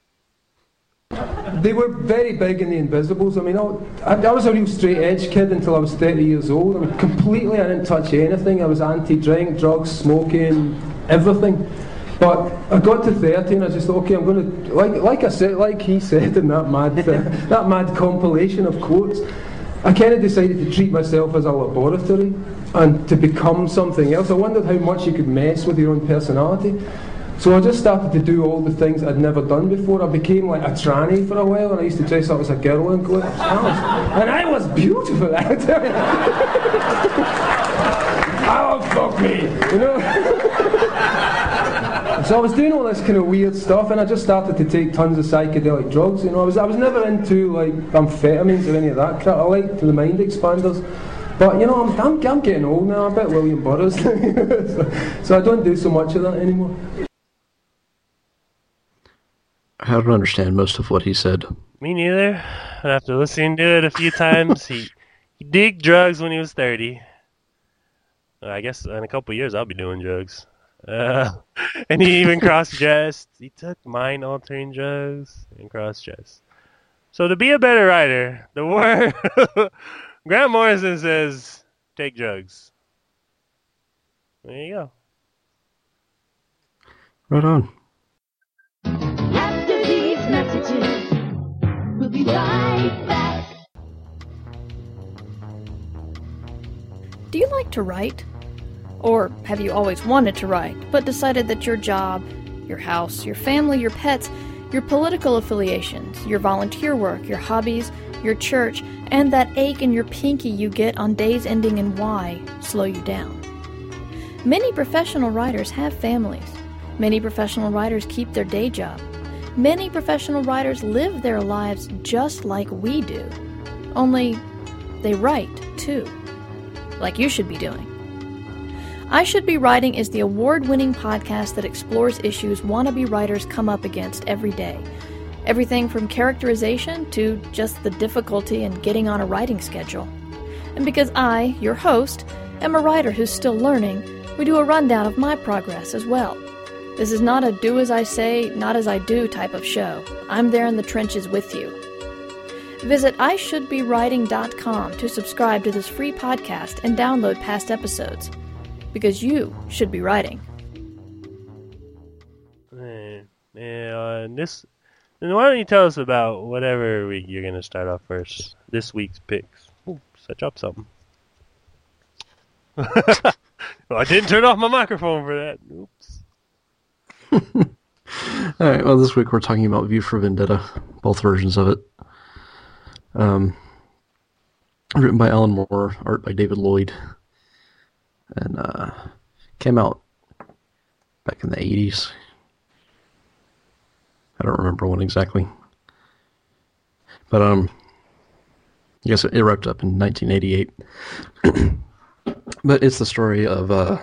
They were very big in The Invisibles. I mean, I, I was a real straight edge kid until I was thirty years old. I mean, completely, I didn't touch anything. I was anti-drink, drugs, smoking, everything. But I got to thirty and I just thought, okay, I'm going to, like, like I said, like he said in that mad, uh, that mad compilation of quotes, I kind of decided to treat myself as a laboratory and to become something else. I wondered how much you could mess with your own personality. So I just started to do all the things I'd never done before. I became like a tranny for a while, and I used to dress up as a girl and go, and I was beautiful, I tell you. Oh, fuck me, you know. So I was doing all this kind of weird stuff, and I just started to take tons of psychedelic drugs. You know, I was I was never into like amphetamines or any of that crap. I liked the mind expanders. But, you know, I'm, I'm, I'm getting old now, I'm a bit William Burroughs. so, so I don't do so much of that anymore. I don't understand most of what he said. Me neither. After listening to it a few times, he, he did drugs when he was thirty. Uh, I guess in a couple of years I'll be doing drugs. Uh, and he even cross-dressed. He took mind-altering drugs and cross-dressed. So to be a better writer, the word... Grant Morrison says, take drugs. There you go. Right on. After these messages, we'll be right back. Do you like to write? Or have you always wanted to write, but decided that your job your house, your family, your pets, your political affiliations, your volunteer work, your hobbies, your church, and that ache in your pinky you get on days ending in Y slow you down. Many professional writers have families. Many professional writers keep their day job. Many professional writers live their lives just like we do. Only they write, too. Like you should be doing. I Should Be Writing is the award-winning podcast that explores issues wannabe writers come up against every day. Everything from characterization to just the difficulty in getting on a writing schedule. And because I, your host, am a writer who's still learning, we do a rundown of my progress as well. This is not a do as I say, not as I do type of show. I'm there in the trenches with you. Visit I should be writing dot com to subscribe to this free podcast and download past episodes. Because you should be writing. Yeah, and this. And why don't you tell us about whatever week you're gonna start off first? This week's picks. Ooh, I dropped something. Well, I didn't turn off my microphone for that. Oops. All right. Well, this week we're talking about V for Vendetta, both versions of it. Um, written by Alan Moore, art by David Lloyd, and uh, came out back in the eighties. I don't remember when exactly, but um, I guess it wrapped up in nineteen eighty-eight. But it's the story of uh,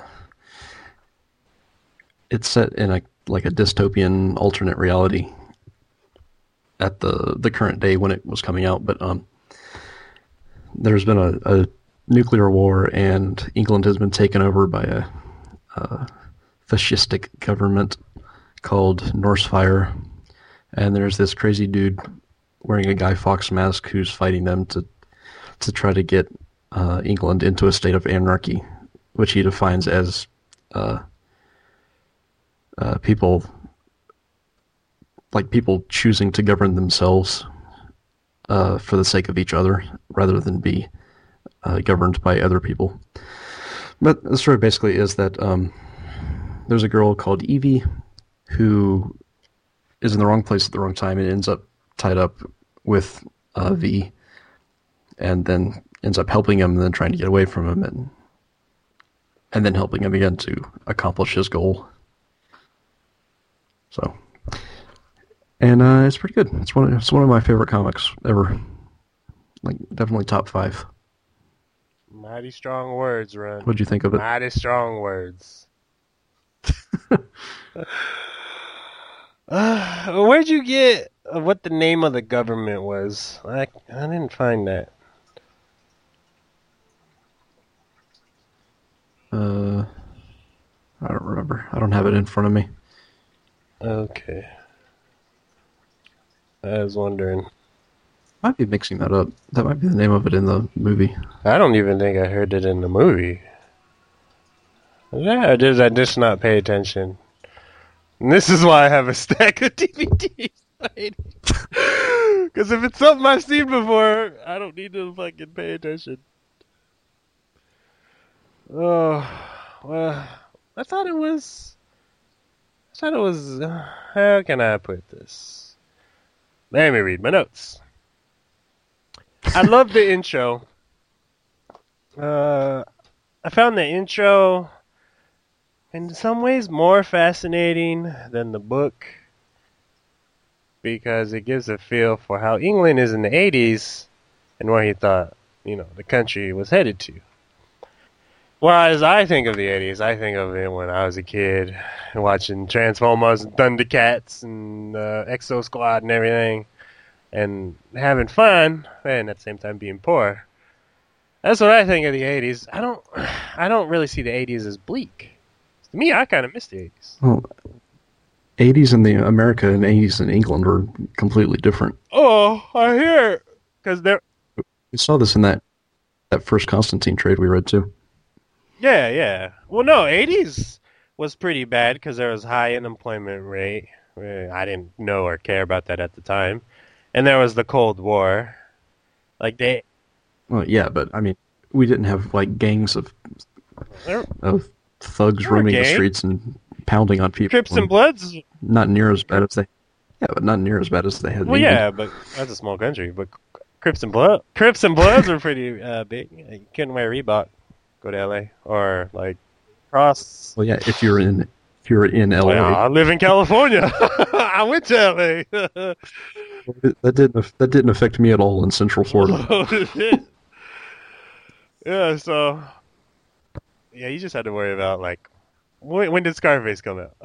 it's set in a like a dystopian alternate reality at the the current day when it was coming out. But um, there's been a, a nuclear war, and England has been taken over by a, a fascistic government called Norsefire. And there's this crazy dude wearing a Guy Fawkes mask who's fighting them to to try to get uh, England into a state of anarchy, which he defines as uh, uh, people like people choosing to govern themselves uh, for the sake of each other, rather than be uh, governed by other people. But the story basically is that um, there's a girl called Evie who is in the wrong place at the wrong time and ends up tied up with uh, V, and then ends up helping him and then trying to get away from him, and and then helping him again to accomplish his goal. So, and uh, it's pretty good. It's one of, it's one of my favorite comics ever. Like, definitely top five. Mighty strong words, Ron. What'd you think of it? Mighty strong words. Uh, where'd you get uh, what the name of the government was? I, I didn't find that. Uh, I don't remember. I don't have it in front of me. Okay. I was wondering. Might be mixing that up. That might be the name of it in the movie. I don't even think I heard it in the movie. Yeah, or did I just not pay attention? And this is why I have a stack of D V Ds. Because if it's something I've seen before, I don't need to fucking pay attention. Oh, well, I thought it was... I thought it was... Uh, how can I put this? Let me read my notes. I love the intro. Uh, I found the intro in some ways more fascinating than the book, because it gives a feel for how England is in the eighties and where he thought, you know, the country was headed to. Whereas I think of the eighties, I think of it when I was a kid, watching Transformers and Thundercats and uh, Exo Squad and everything, and having fun, and at the same time being poor. That's what I think of the eighties. I don't, I don't really see the eighties as bleak. To me, I kind of miss the eighties. Well, eighties in the America and eighties in England were completely different. Oh, I hear, because they're... We saw this in that that first Constantine trade we read too. Yeah, yeah. Well, no, eighties was pretty bad because there was high unemployment rate. I didn't know or care about that at the time. And there was the Cold War. Like, they... Well, yeah, but, I mean, we didn't have, like, gangs of There, of thugs there were roaming the gangs. streets and pounding on people. Crips and Bloods. Not near as bad as they. Yeah, but not near as bad as they had. in Well, England. yeah, but that's a small country. But Crips and Blood, Crips and Bloods are pretty uh, big. You couldn't wear Reebok, go to L A or like cross. Well, yeah. If you're in, if you're in L A, Well, I live in California. I went to L A. that didn't aff- that didn't affect me at all in Central Florida. Yeah, so yeah, you just had to worry about like when, when did Scarface come out?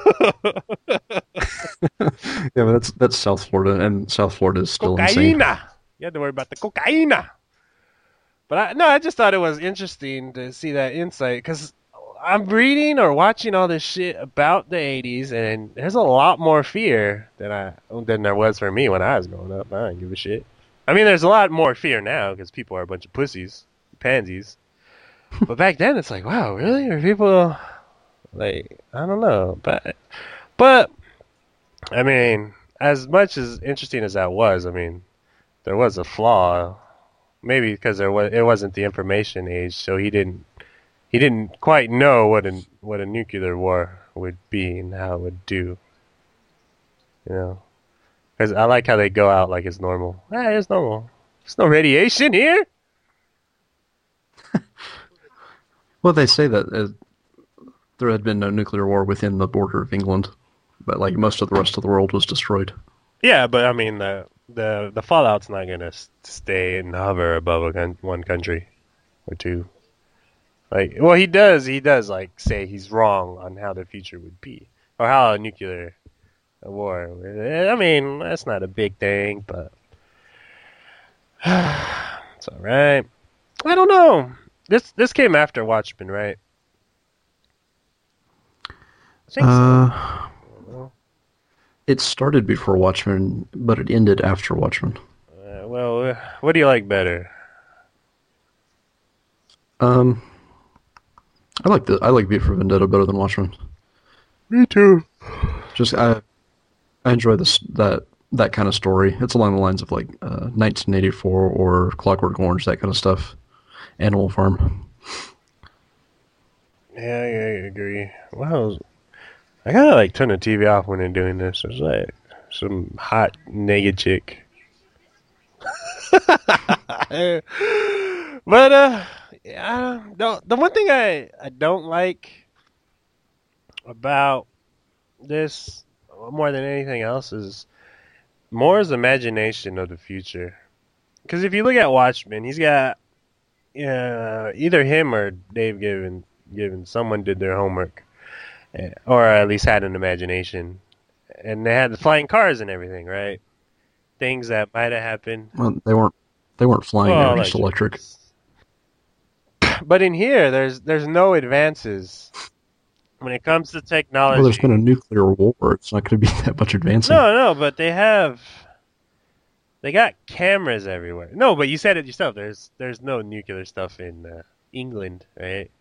Yeah, but that's that's South Florida, and South Florida is still insane. Cocaína. You had to worry about the cocaína. But I, no, I just thought it was interesting to see that insight because I'm reading or watching all this shit about the eighties, and there's a lot more fear than I than there was for me when I was growing up. I didn't give a shit. I mean, there's a lot more fear now because people are a bunch of pussies, pansies. But back then, it's like, wow, really? Are people like, I don't know, but but I mean, as much as interesting as that was, I mean, there was a flaw. Maybe because there was it wasn't the information age, so he didn't he didn't quite know what a what a nuclear war would be and how it would do. You know, because I like how they go out like it's normal. Hey, it's normal. There's no radiation here. Well, they say that uh, there had been no nuclear war within the border of England, but like most of the rest of the world was destroyed. Yeah, but I mean the the the fallout's not gonna s- stay and hover above a con- one country or two. Like, well, he does he does like say he's wrong on how the future would be or how a nuclear war. would- I mean, that's not a big thing, but it's all right. I don't know. This this came after Watchmen, right? I think Uh, so. it started before Watchmen, but it ended after Watchmen. Uh, well, uh, what do you like better? Um, I like the I like V for Vendetta better than Watchmen. Me too. Just I I enjoy this that that kind of story. It's along the lines of like uh, nineteen eighty-four or Clockwork Orange, that kind of stuff. Animal Farm. Yeah, I, I agree. Wow, I gotta like turn the T V off when they're doing this. There's like some hot naked chick. But uh, yeah, the the one thing I I don't like about this more than anything else is Moore's imagination of the future. Because if you look at Watchmen, he's got yeah, either him or Dave Gibbons, Gibbons, someone did their homework, eh, or at least had an imagination, and they had the flying cars and everything, right? Things that might have happened. Well, they weren't they weren't flying. Well, they were just electric. electric. But in here, there's there's no advances when it comes to technology. Well, there's been a nuclear war. It's not going to be that much advancing. No, no, but they have. They got cameras everywhere. No, but you said it yourself. There's there's no nuclear stuff in uh, England, right?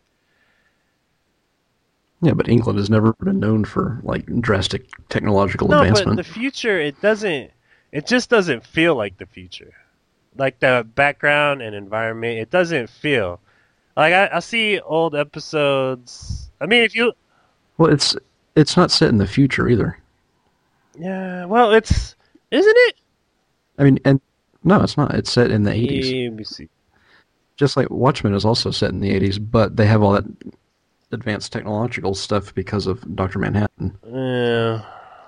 Yeah, but England has never been known for like drastic technological No, advancement. but the future, it doesn't. It just doesn't feel like the future. Like the background and environment, it doesn't feel like I, I see old episodes. I mean, if you, Well, it's it's not set in the future either. yeah, well, it's isn't it? I mean, and no, it's not. It's set in the eighties. Let me see. Just like Watchmen is also set in the eighties, but they have all that advanced technological stuff because of Doctor Manhattan. Yeah.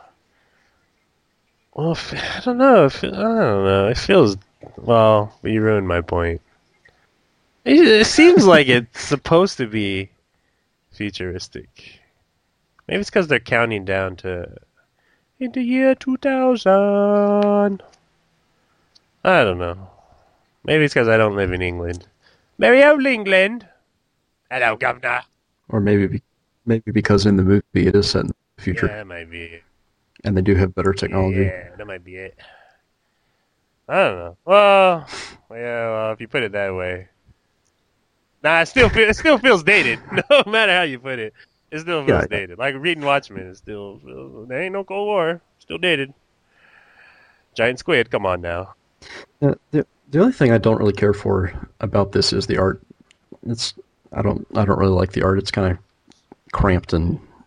Well, if- I don't know. If, I don't know. It feels. Well, you ruined my point. It, it seems like it's supposed to be futuristic. Maybe it's because they're counting down to into year two thousand. I don't know. Maybe it's because I don't live in England. Merry old England. Hello, Governor. Or maybe be, maybe because in the movie it is set in the future, Yeah, that might be it. and they do have better technology. Yeah, that might be it. I don't know. Well, yeah, well, if you put it that way. Nah, it still feel, it still feels dated. No matter how you put it, it still feels Yeah, yeah. dated. Like reading Watchmen, it still there ain't no Cold War. Still dated. Giant squid, come on now. Uh, the the only thing I don't really care for about this is the art. It's I don't I don't really like the art. It's kind of cramped and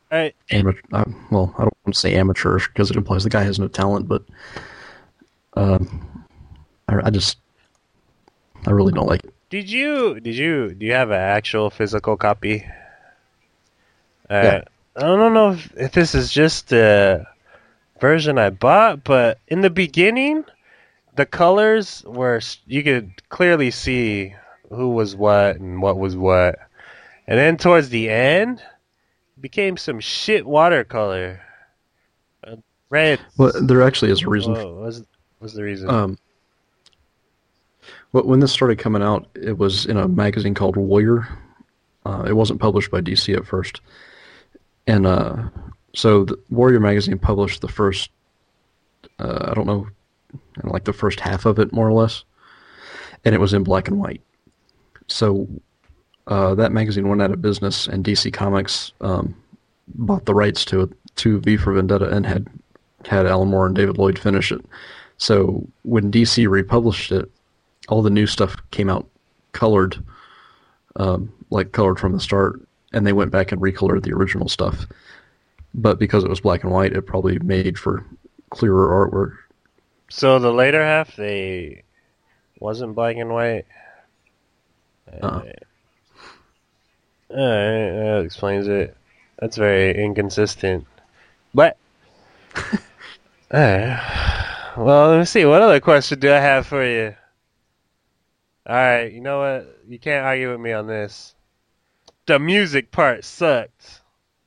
I, amateur. Uh, well, I don't want to say amateurish because it implies the guy has no talent, but um, I, I just I really don't like it. did you did you do you have an actual physical copy? Uh, Yeah. I don't know if, if this is just the version I bought, but in the beginning, the colors were you could clearly see who was what and what was what, and then towards the end, it became some shit watercolor. Uh, red. Well, there actually is a reason. Whoa, what's, what's the reason? Um, well, when this started coming out, it was in a magazine called Warrior. Uh, it wasn't published by D C at first, and uh, so the Warrior magazine published the first, uh, I don't know, like the first half of it more or less, and it was in black and white. So uh, that magazine went out of business, and D C Comics um, bought the rights to it, to V for Vendetta, and had had Alan Moore and David Lloyd finish it. So when D C republished it, all the new stuff came out colored, um, like colored from the start, and they went back and recolored the original stuff. But because it was black and white, it probably made for clearer artwork. So the later half, they wasn't black and white. Uh-uh. Alright, that explains it. That's very inconsistent. But alright. Well, let me see. What other question do I have for you? Alright, you know what? You can't argue with me on this. The music part sucked.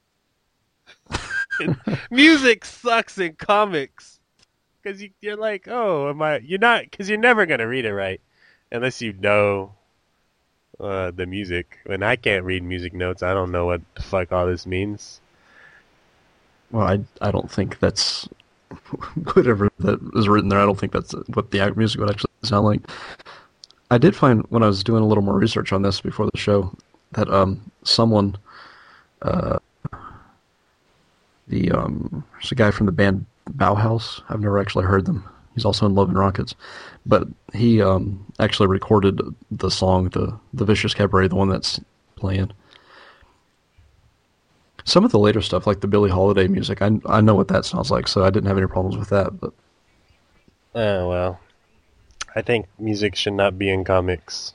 Music sucks in comics. Because you, you're like, oh, am I? You're not, because you're never going to read it right. Unless you know uh, the music. When I can't read music notes, I don't know what the fuck all this means. Well, I I don't think that's whatever that is written there. I don't think that's what the music would actually sound like. I did find when I was doing a little more research on this before the show that um someone uh the um there's a guy from the band Bauhaus. I've never actually heard them. He's also in Love and Rockets, but he um actually recorded the song the the Vicious Cabaret, the one that's playing. Some of the later stuff, like the Billie Holiday music, I I know what that sounds like, so I didn't have any problems with that. But Oh, well. I think music should not be in comics.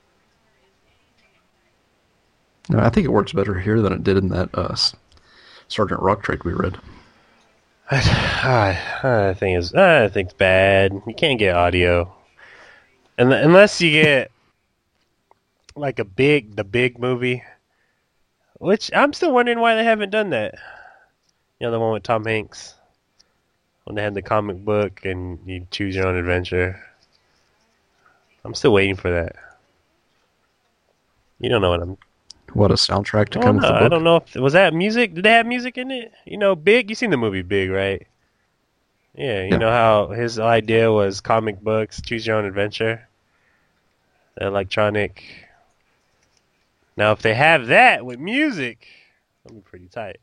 no, I think it works better here than it did in that uh, Sergeant Rock trade we read. I, I think it's I think it's bad. You can't get audio, and unless you get like a big the big movie, which I'm still wondering why they haven't done that. You know, the one with Tom Hanks when they had the comic book and you choose your own adventure. I'm still waiting for that. You don't know what I'm. What a soundtrack to Oh, come no, with the book. I don't know if was that music. Did they have music in it? You know, Big. You seen the movie Big, right? Yeah. You Yeah. know how his idea was comic books, choose your own adventure, electronic. Now, if they have that with music, that'd be pretty tight.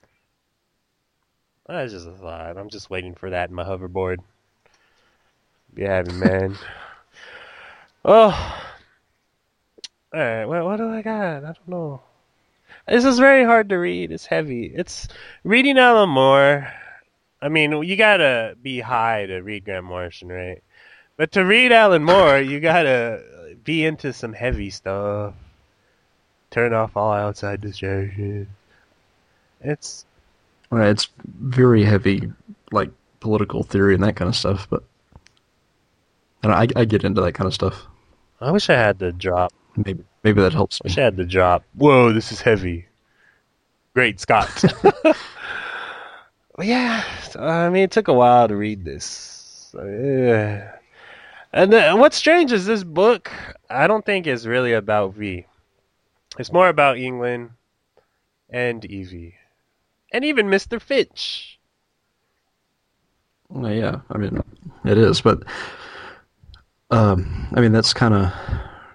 That's just a thought. I'm just waiting for that in my hoverboard. Be happy, man. Oh. Alright, well, what do I got? I don't know. This is very hard to read. It's heavy. It's reading Alan Moore. I mean, you gotta be high to read Grant Morrison, right? But to read Alan Moore, you gotta be into some heavy stuff. Turn off all outside distractions. It's Well, it's very heavy, like political theory and that kind of stuff. But and I I get into that kind of stuff. I wish I had the drop. Maybe maybe that helps me. Wish I had the drop. Whoa, this is heavy. Great Scott. Well, yeah, I mean, it took a while to read this. Uh, and then, what's strange is this book, I don't think is really about V. It's more about England and Evie. And even Mister Finch. Well, yeah, I mean it is, but um, I mean that's kind of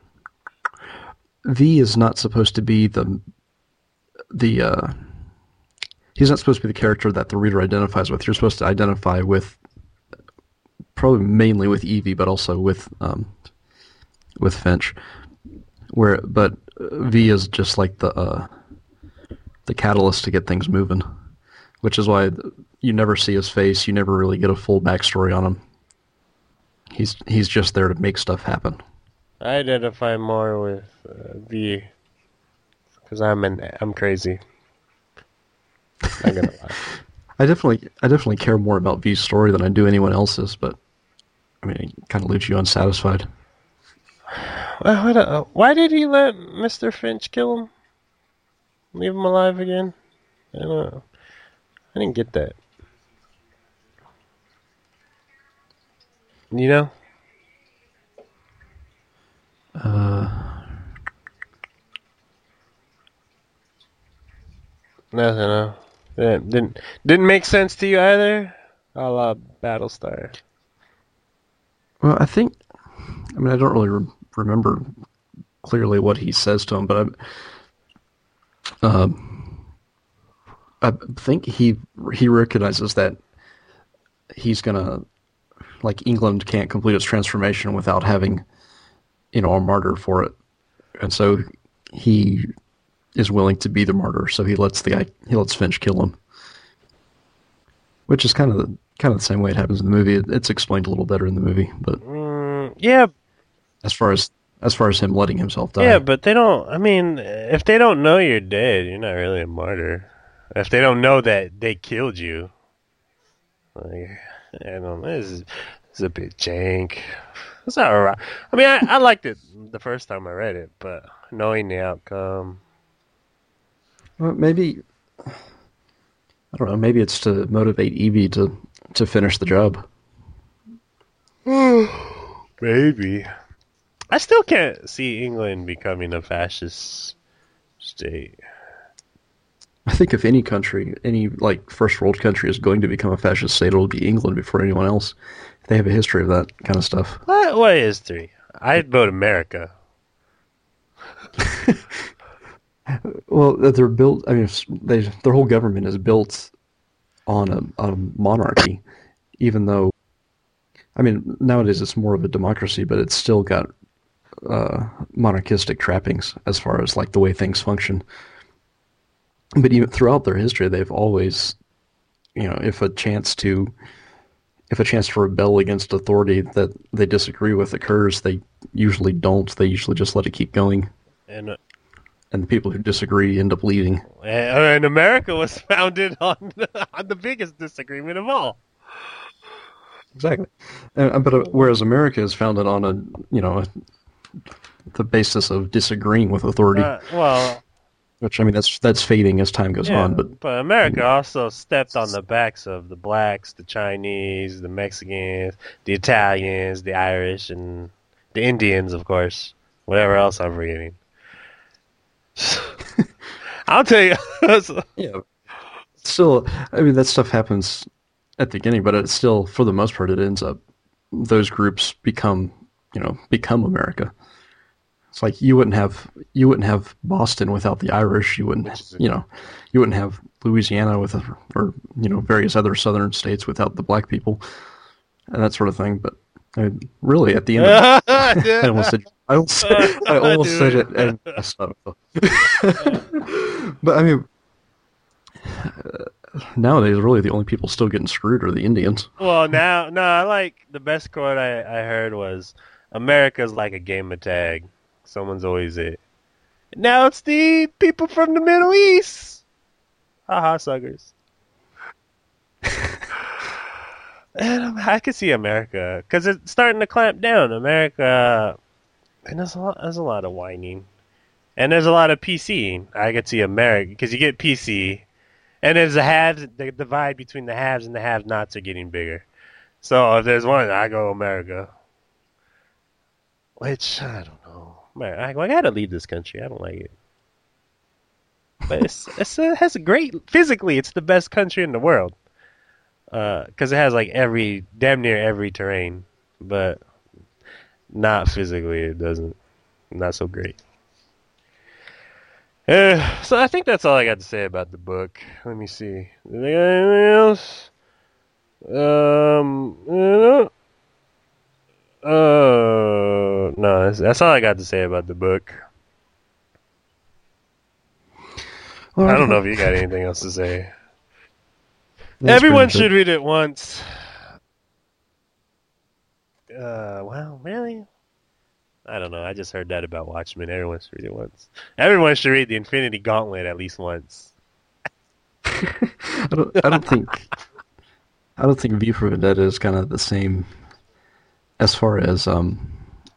V is not supposed to be the the uh, he's not supposed to be the character that the reader identifies with. You're supposed to identify with probably mainly with Evie, but also with um, with Finch. Where, but V is just like the uh, the catalyst to get things moving, which is why you never see his face. You never really get a full backstory on him. He's he's just there to make stuff happen. I identify more with uh, V, because I'm an I'm crazy. I'm gonna lie. I definitely I definitely care more about V's story than I do anyone else's, but I mean, it kind of leaves you unsatisfied. Well, what, uh, why did he let Mister Finch kill him? Leave him alive again? I don't know. I didn't get that. You know? Uh, Nothing, no. It didn't didn't make sense to you either? A la Battlestar. well, I think I mean I don't really re- remember clearly what he says to him, but I, um, I think he he recognizes that he's gonna like England can't complete its transformation without having, you know, a martyr for it, and so he is willing to be the martyr. So he lets the guy he lets Finch kill him, which is kind of the kind of the same way it happens in the movie. It, it's explained a little better in the movie, but Mm, yeah, as far as as far as him letting himself die, yeah, but they don't. I mean, if they don't know you're dead, you're not really a martyr. If they don't know that they killed you, like, I don't know. This is, this is a bit jank. It's alright. I mean, I, I liked it the first time I read it, but knowing the outcome, well, maybe I don't know. Maybe it's to motivate Evie to to finish the job. maybe. I still can't see England becoming a fascist state. I think if any country, any like first world country is going to become a fascist state, it'll be England before anyone else. They have a history of that kind of stuff. What? What history? I'd vote America. Well, they're built. I mean, they their whole government is built on a, on a monarchy, even though, I mean, nowadays it's more of a democracy, but it's still got uh, monarchistic trappings as far as like the way things function. But even throughout their history, they've always, you know, if a chance to, if a chance to rebel against authority that they disagree with occurs, they usually don't. They usually just let it keep going. And uh, And the people who disagree end up leaving. and America was founded on on the biggest disagreement of all. Exactly. Uh, but uh, whereas America is founded on a, you know, a, the basis of disagreeing with authority, Uh, well, which I mean that's that's fading as time goes yeah, on. But but America also stepped on the backs of the blacks, the Chinese, the Mexicans, the Italians, the Irish, and the Indians, of course. Whatever else I'm forgetting. I'll tell you. yeah, still, I mean that stuff happens at the beginning, but it's still, for the most part, it ends up those groups become, you know, become America. It's like you wouldn't have you wouldn't have Boston without the Irish. You wouldn't, you know, you wouldn't have Louisiana with, or you know, various other southern states without the black people, and that sort of thing. But I mean, really, at the end, of, I almost said I almost, I almost said it and messed up. But I mean, nowadays, really, the only people still getting screwed are the Indians. Well, now, no, I like the best quote I, I heard was, "America's like a game of tag. Someone's always it." Now it's the people from the Middle East. Haha, suckers. And um, I could see America, because it's starting to clamp down. America, and there's a lot, there's a lot of whining. And there's a lot of PCing. I could see America, because you get P C, and there's the haves, the divide between the haves and the have-nots are getting bigger. So if there's one, I go America. Which, I don't know. Man, I, I gotta leave this country. I don't like it. But it's, it's it has a great, physically, it's the best country in the world. Because it has like every, damn near every terrain. But not physically, it doesn't. Not so great. Uh, so I think that's all I got to say about the book. Let me see. Did I got anything else? Um, uh, uh, no, that's, that's all I got to say about the book. Well, I don't know if you got anything else to say. That's Everyone pretty should good. read it once. Uh, well, really? I don't know. I just heard that about Watchmen. Everyone should read it once. Everyone should read the Infinity Gauntlet at least once. I don't. I don't think. I don't think V for Vendetta is kind of the same as far as um,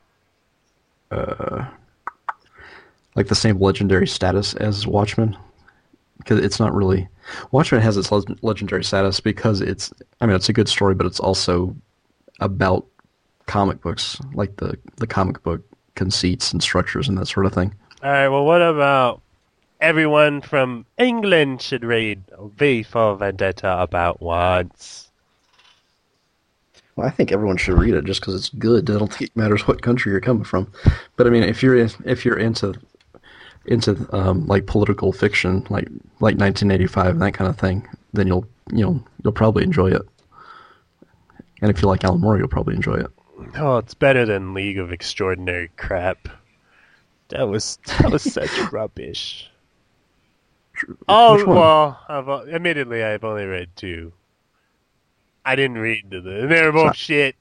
uh, like the same legendary status as Watchmen, because it's not really. Watchmen has its leg- legendary status because it's. I mean, it's a good story, but it's also about comic books, like the the comic book conceits and structures and that sort of thing. All right. Well, what about everyone from England should read V for Vendetta about once? Well, I think everyone should read it just because it's good. I don't think it matters what country you're coming from. But I mean, if you're if you're into into um, like political fiction, like like nineteen eighty-five and that kind of thing, then you'll you know you'll probably enjoy it. And if you like Alan Moore, you'll probably enjoy it. Oh, it's better than League of Extraordinary Crap. That was that was such rubbish. Oh Which one? well, I've, admittedly, I've only read two. I didn't read the. the they're both shit.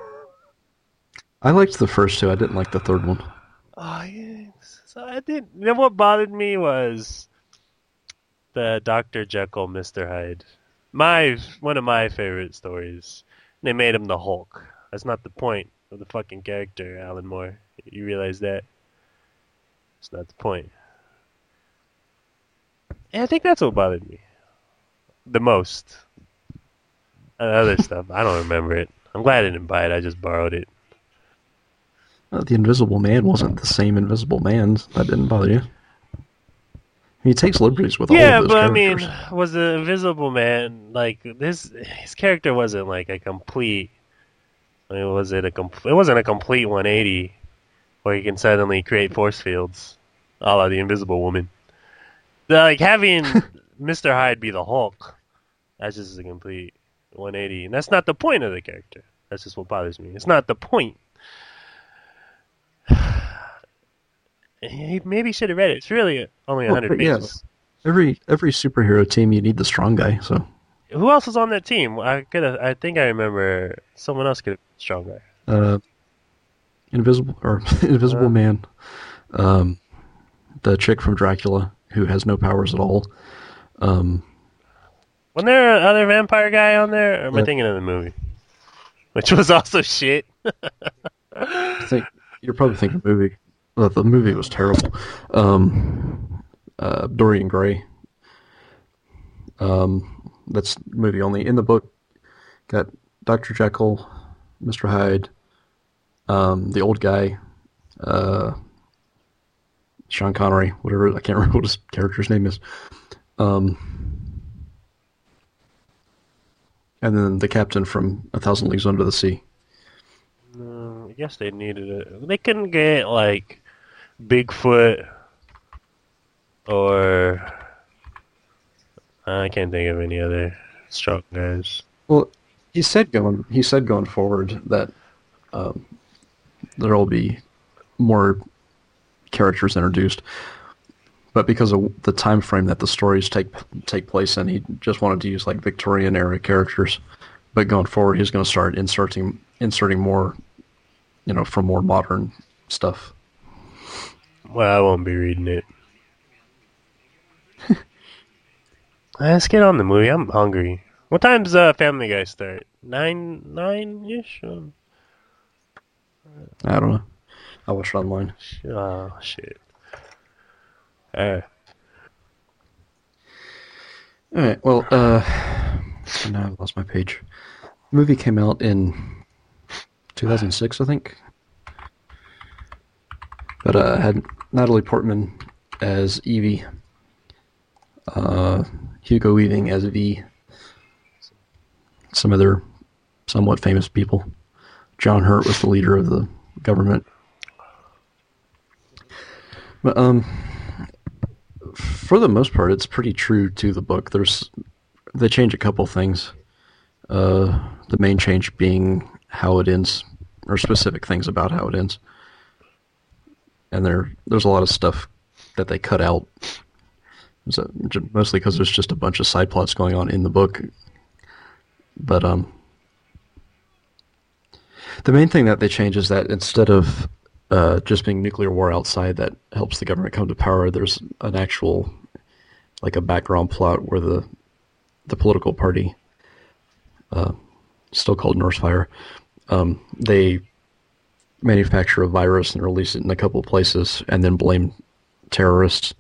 I liked the first two. I didn't like the third one. Oh yes. So I did. You know what bothered me was the Doctor Jekyll, Mister Hyde. My one of my favorite stories. They made him the Hulk. That's not the point of the fucking character, Alan Moore. You realize that? It's not the point. And I think that's what bothered me the most. Uh, other stuff, I don't remember it. I'm glad I didn't buy it. I just borrowed it. Uh, the Invisible Man wasn't the same Invisible Man. That didn't bother you. He takes liberties with Yeah, all of those but I characters. mean, was the Invisible Man like this? His character wasn't like a complete. I mean, was it a com- It wasn't a complete one eighty, where he can suddenly create force fields, a la the Invisible Woman. The, like having Mister Hyde be the Hulk, that's just a complete one eighty, and that's not the point of the character. That's just what bothers me. It's not the point. He maybe should have read it. It's really only Well, one hundred but yeah. pages. Every every superhero team, you need the strong guy. So Who else was on that team? I could have. I think I remember someone else could have been stronger. uh, Invisible or Invisible Uh. Man, um, the chick from Dracula who has no powers at all. Um, Wasn't there another vampire guy on there? Or am I Yeah. thinking of the movie? Which was also shit. I think you're probably thinking movie. Uh, the movie was terrible. Um, uh, Dorian Gray. Um, that's movie only. In the book, got Doctor Jekyll, Mister Hyde, um, the old guy, uh, Sean Connery, whatever. I can't remember what his character's name is. Um, and then the captain from A Thousand Leagues Under the Sea. No, I guess they needed it. They couldn't get like Bigfoot or I can't think of any other strong guys. Well, he said going he said going forward that um, there will be more characters introduced, but because of the time frame that the stories take take place in, he just wanted to use like Victorian era characters. But going forward, he's going to start inserting inserting more, you know, from more modern stuff. Well, I won't be reading it. Let's get on the movie. I'm hungry. What time's uh, Family Guy start? Nine, nine ish. Um, I don't know. I watched it online. oh shit. Uh, All right. Well, uh, now I've lost my page. The movie came out in two thousand six, I think. But uh, had Natalie Portman as Evie, uh, Hugo Weaving as V, some other somewhat famous people. John Hurt was the leader of the government. But um, for the most part, it's pretty true to the book. There's they change a couple things. Uh, the main change being how it ends, or specific things about how it ends. And there, there's a lot of stuff that they cut out So, j- mostly because there's just a bunch of side plots going on in the book. But um, the main thing that they change is that instead of uh, just being nuclear war outside that helps the government come to power, there's an actual, like a background plot where the the political party, uh, still called Northfire, um, they manufacture a virus and release it in a couple of places and then blame terrorists.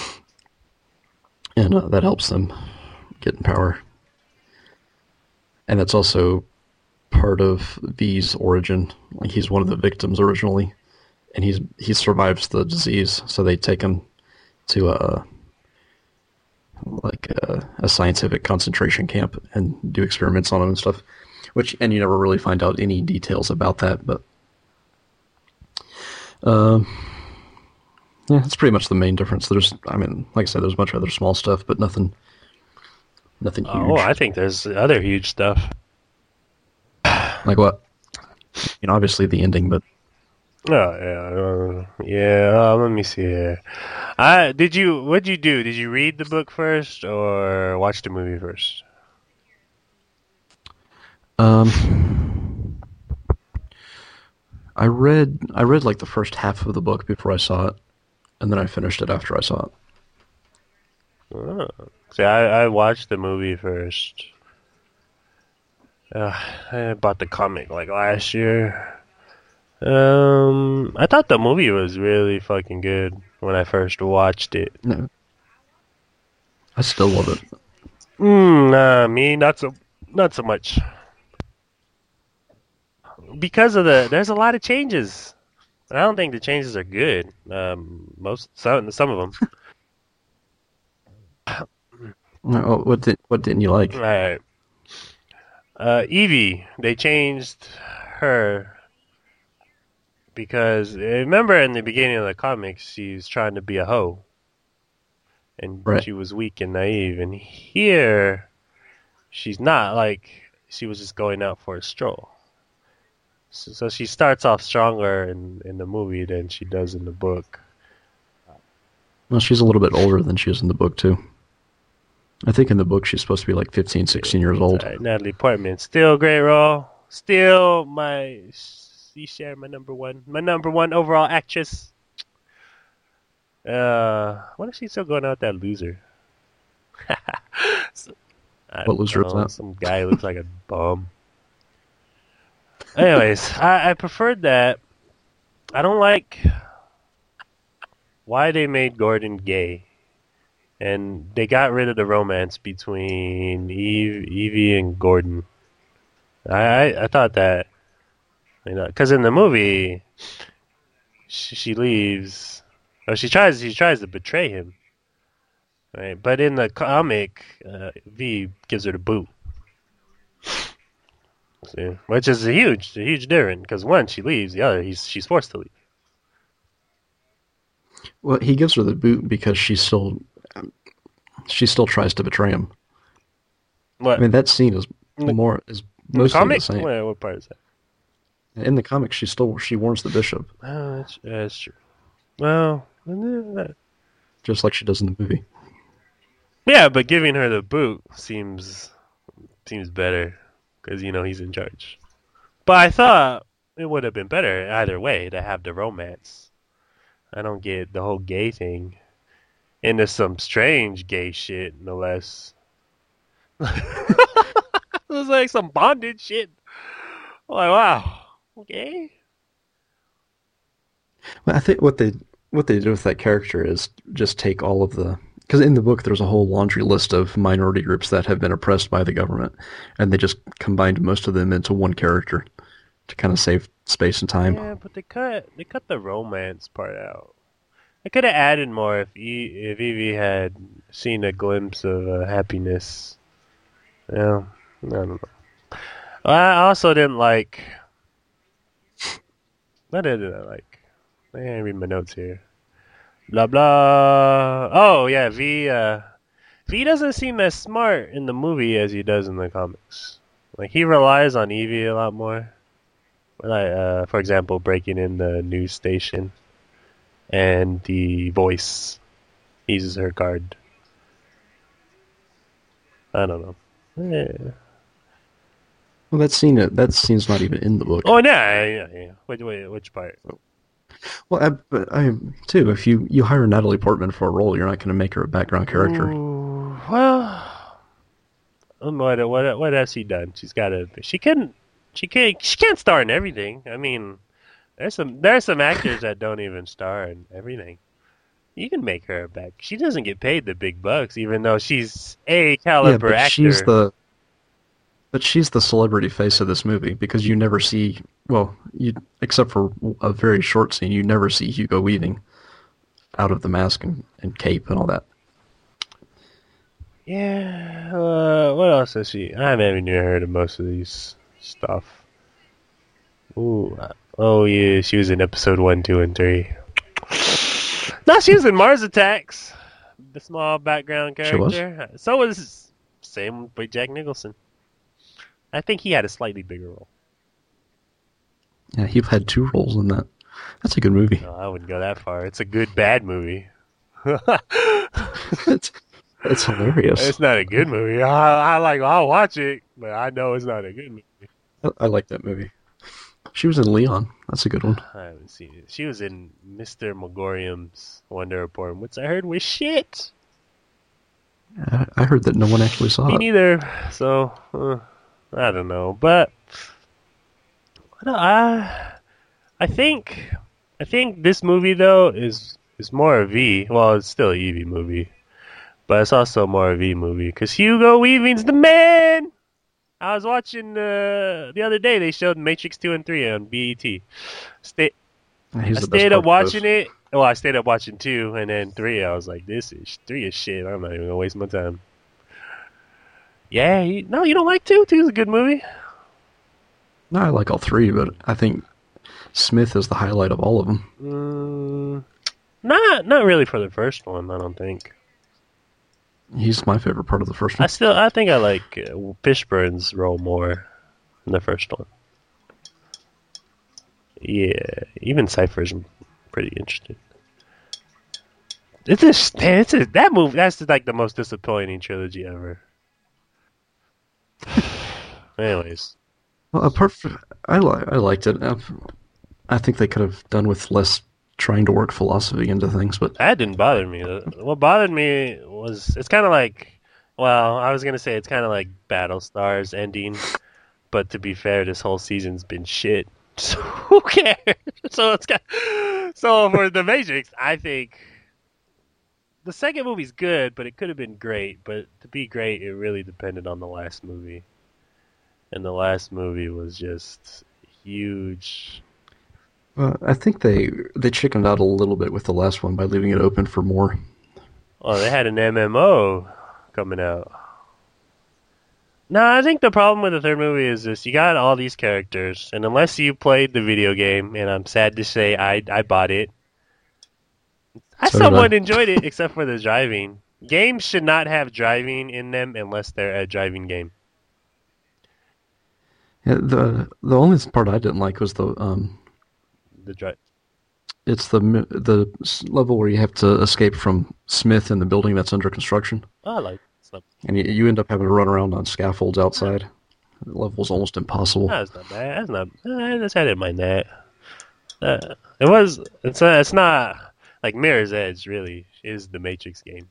And uh, that helps them get in power. And that's also part of V's origin. Like, he's one of the victims originally, and he's he survives the disease. So they take him to a like a, a scientific concentration camp and do experiments on him and stuff. Which, and you never really find out any details about that, but um, yeah, that's pretty much the main difference. There's, I mean, like I said, there's a bunch of other small stuff, but nothing, nothing huge. Oh, I think there's other huge stuff. Like what? You know, obviously the ending, but Oh yeah, uh, yeah. Uh, let me see here. I did you? What'd you do? Did you read the book first or watch the movie first? um, I read I read like the first half of the book before I saw it, and then I finished it after I saw it. Oh. See, I, I watched the movie first. Uh, I bought the comic like last year. Um, I thought the movie was really fucking good when I first watched it. No, I still love it. Mm, nah, me not so not so much. Because of the there's a lot of changes. I don't think the changes are good. Um, most some some of them. Oh, what did what didn't you like? Right. Uh, Evie, they changed her because remember in the beginning of the comics, she's trying to be a hoe, and Right. she was weak and naive. And here, she's not. Like, she was just going out for a stroll. So, so she starts off stronger in in the movie than she does in the book. Well, she's a little bit older than she is in the book too. I think in the book she's supposed to be like fifteen, sixteen years old. Right, Natalie Portman, still a great role. Still my, she shared my number one, my number one overall actress. Uh, what if she's still going out with that loser? So, I What don't loser is know, that? Some guy who looks like a bum. Anyways, I, I preferred that. I don't like why they made Gordon gay. And they got rid of the romance between Eve, Evie and Gordon. I, I, I thought that, you know, because in the movie, she, she leaves, or she tries, she tries to betray him, right? But in the comic, uh, V gives her the boot, see? Which is a huge, a huge difference. Because one, she leaves; the other, he's she's forced to leave. Well, he gives her the boot because she still she still tries to betray him. What I mean, that scene is In the- more is in the mostly comic? the same. Wait, what part is that? In the comics, she still she warns the bishop, Oh, that's, that's true. Well, eh, just like she does in the movie. yeah, but giving her the boot seems seems better because you know he's in charge. But I thought it would have been better either way to have the romance. I don't get the whole gay thing into some strange gay shit, no less. It was like some bondage shit. I'm like, wow, okay. Well, I think what they what they do with that character is just take all of the, because in the book there's a whole laundry list of minority groups that have been oppressed by the government, and they just combined most of them into one character to kind of save space and time. Yeah, but they cut they cut the romance part out. I could have added more if e- if Evie had seen a glimpse of uh, happiness. Yeah, I don't know. I also didn't like. What did I like? I can't read my notes here. Blah blah. Oh yeah, V. Uh, V doesn't seem as smart in the movie as he does in the comics. Like he relies on Evie a lot more. Like, uh, for example, breaking in the news station and the voice. He uses her card. I don't know. Yeah. Well, that scene that scene's not even in the book. Oh, no, yeah, yeah, yeah. Wait, wait, which part? Well, I, but I too. If you, you hire Natalie Portman for a role, you're not going to make her a background character. Ooh, well, um, what what what has she done? She's got to. She can. She can't. She can't star in everything. I mean, there's some there's some actors that don't even star in everything. You can make her a back. She doesn't get paid the big bucks, even though she's a Yeah, caliber but actor. she's the but she's the celebrity face of this movie because you never see well, you except for a very short scene, you never see Hugo Weaving out of the mask and, and cape and all that. Yeah. Uh, what else has she? I haven't even heard of most of these stuff. Ooh. uh, Oh yeah, she was in episode one, two, and three. No, she was in Mars Attacks. The small background She was? character. So was same with Jack Nicholson. I think he had a slightly bigger role. Yeah, he had two roles in that. That's a good movie. No, I wouldn't go that far. It's a good bad movie. it's it's hilarious. It's not a good movie. I, I like. I'll watch it, but I know it's not a good movie. I, I like that movie. She was in Leon. That's a good one. I haven't seen it. She was in Mister Megorium's Wonder Report, which I heard was shit. I, I heard that no one actually saw Me it. neither. So uh, I don't know, but I, don't- I I think I think this movie though is is more a V. Well, it's still a Eevee movie, but it's also more a V movie because Hugo Weaving's the man. I was watching uh, the other day. They showed Matrix two and three on B E T. Stay, He's I the best stayed up part of watching those. it. Well, I stayed up watching two, and then three. I was like, "This is three is shit. I'm not even gonna waste my time." Yeah, you, no, you don't like two. Two's a good movie. No, I like all three, but I think Smith is the highlight of all of them. Mm, not, not really for the first one. I don't think. He's my favorite part of the first I one. still, I think I like uh, Fishburne's role more than the first one. Yeah, even Cypher's pretty interesting. It's a, man, it's a, that movie. That's like the most disappointing trilogy ever. Anyways, Well, apart from, I li- I liked it. I, I think they could have done with less trying to work philosophy into things, but that didn't bother me. What bothered me was it's kind of like, well, I was gonna say it's kind of like Battlestar's ending, but to be fair, this whole season's been shit. So who cares? So it's got. So for the Matrix, I think the second movie's good, but it could have been great. But to be great, it really depended on the last movie, and the last movie was just huge. uh, I think they they chickened out a little bit with the last one by leaving it open for more. Oh, they had an M M O coming out. No, I think the problem with the third movie is this: you got all these characters, and unless you played the video game, and I'm sad to say I I bought it, I So did somewhat I. enjoyed it, except for the driving. Games should not have driving in them unless they're a driving game. Yeah, the the only part I didn't like was the um, The dri- it's the mi- the s- level where you have to escape from Smith in the building that's under construction, oh, I like stuff. and you, you end up having to run around on scaffolds outside. The level's almost impossible. That's not bad. That's not. I just I didn't mind that. Uh, it was. It's. Uh, it's not like Mirror's Edge. Really, is the Matrix game.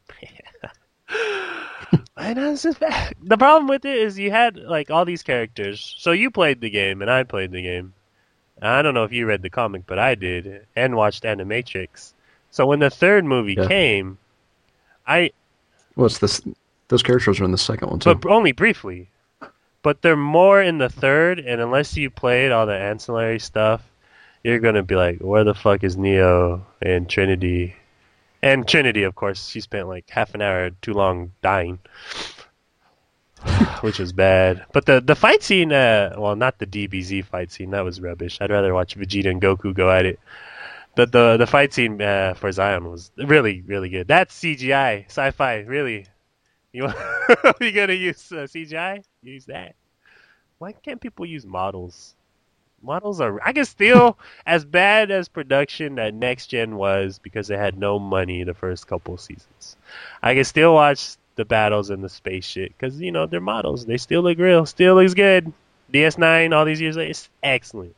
I know it's just bad. The problem with it is you had like all these characters. So you played the game and I played the game. I don't know if you read the comic, but I did and watched Animatrix. So when the third movie Yeah. came, I Well, it's this. Those characters are in the second one too. but only briefly. But they're more in the third, and unless you played all the ancillary stuff, you're gonna be like, where the fuck is Neo and Trinity? And Trinity, of course, she spent like half an hour too long dying, which was bad. But the the fight scene, uh, well, not the D B Z fight scene, that was rubbish. I'd rather watch Vegeta and Goku go at it. The the the fight scene uh, for Zion was really really good. That's C G I, sci-fi, really. You want, you gonna use uh, C G I? Use that. Why can't people use models? Models are. I can still, as bad as production that Next Gen was, because they had no money the first couple seasons. I can still watch the battles and the space shit because you know they're models. They still look real. Still looks good. D S nine all these years later, it's excellent.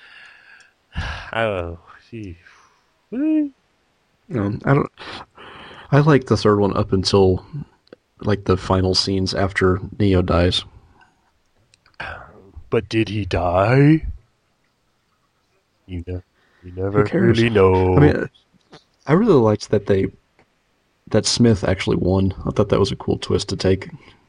Oh, gee. You know, I don't. I like the third one up until like the final scenes after Neo dies. But did he die? You know, you never Who cares? really know. I mean, I really liked that they that Smith actually won. I thought that was a cool twist to take.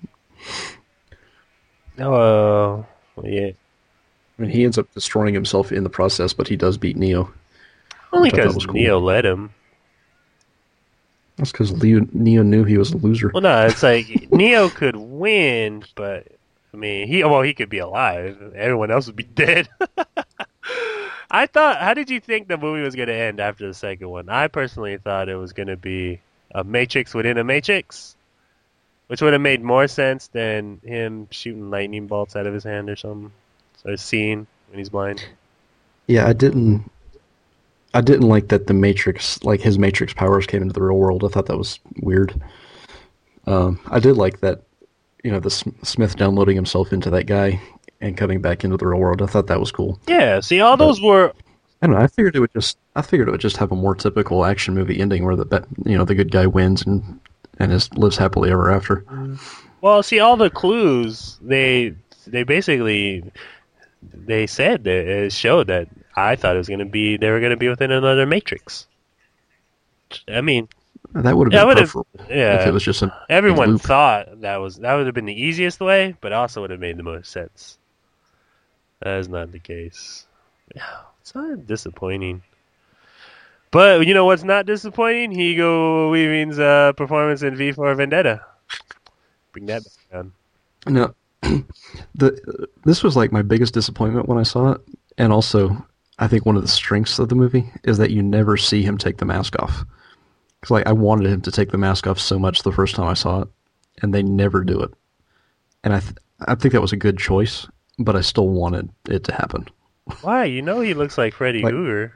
Oh, uh, yeah. I mean, he ends up destroying himself in the process, but he does beat Neo. Only I thought that because was cool. Neo let him. That's because Neo knew he was a loser. Well, no, it's like Neo could win, but I mean, he well, he could be alive. Everyone else would be dead. I thought. How did you think the movie was going to end after the second one? I personally thought it was going to be a Matrix within a Matrix, which would have made more sense than him shooting lightning bolts out of his hand or something. Or seeing when he's blind. Yeah, I didn't. I didn't like that the Matrix, like his Matrix powers, came into the real world. I thought that was weird. Um, I did like that, you know, the Smith downloading himself into that guy and coming back into the real world. I thought that was cool. Yeah, see, all those but, were. I don't know. I figured it would just. I figured it would just have a more typical action movie ending where the you know the good guy wins and and is lives happily ever after. Well, see, all the clues they they basically. They said that it showed that I thought it was going to be they were going to be within another Matrix. I mean, that would have yeah, been would've- preferable yeah. if it was just a everyone loop. thought that was that would have been the easiest way, but also would have made the most sense. That is not the case. Yeah, it's not disappointing. But you know what's not disappointing? Hugo Weaving's uh, performance in V for Vendetta. Bring that back down. No, the this was like my biggest disappointment when I saw it, and also I think one of the strengths of the movie is that you never see him take the mask off. Because like I wanted him to take the mask off so much the first time I saw it, and they never do it. And I th- I think that was a good choice, but I still wanted it to happen. Why? You know he looks like Freddy Like- Krueger.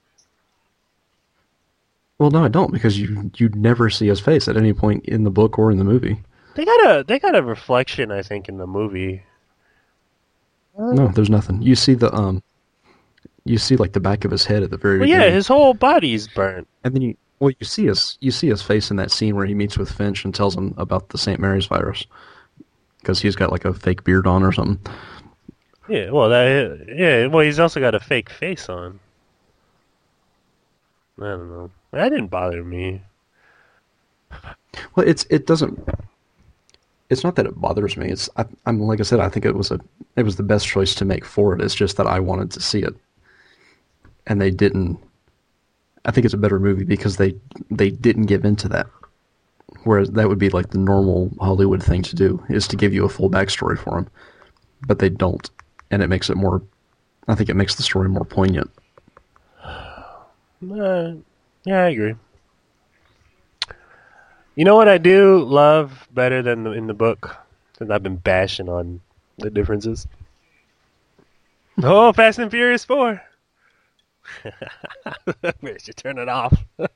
Well, no, I don't, because you you never see his face at any point in the book or in the movie. They got a they got a reflection, I think, in the movie. No, there's nothing. You see the um, you see like the back of his head at the very Well, beginning. yeah, his whole body's burnt. And then you, well, you see his, you see his face in that scene where he meets with Finch and tells him about the Saint Mary's virus, because he's got like a fake beard on or something. Yeah, well, that yeah, well, he's also got a fake face on. I don't know. That didn't bother me. Well, it's it doesn't. It's not that it bothers me. It's I, I'm like I said. I think it was a it was the best choice to make for it. It's just that I wanted to see it, and they didn't. I think it's a better movie because they they didn't give into that. Whereas that would be like the normal Hollywood thing to do, is to give you a full backstory for him, but they don't, and it makes it more. I think it makes the story more poignant. Uh, yeah, I agree. You know what I do love better than the, in the book, since I've been bashing on the differences. Oh, Fast and Furious four. Maybe I should turn it off. uh,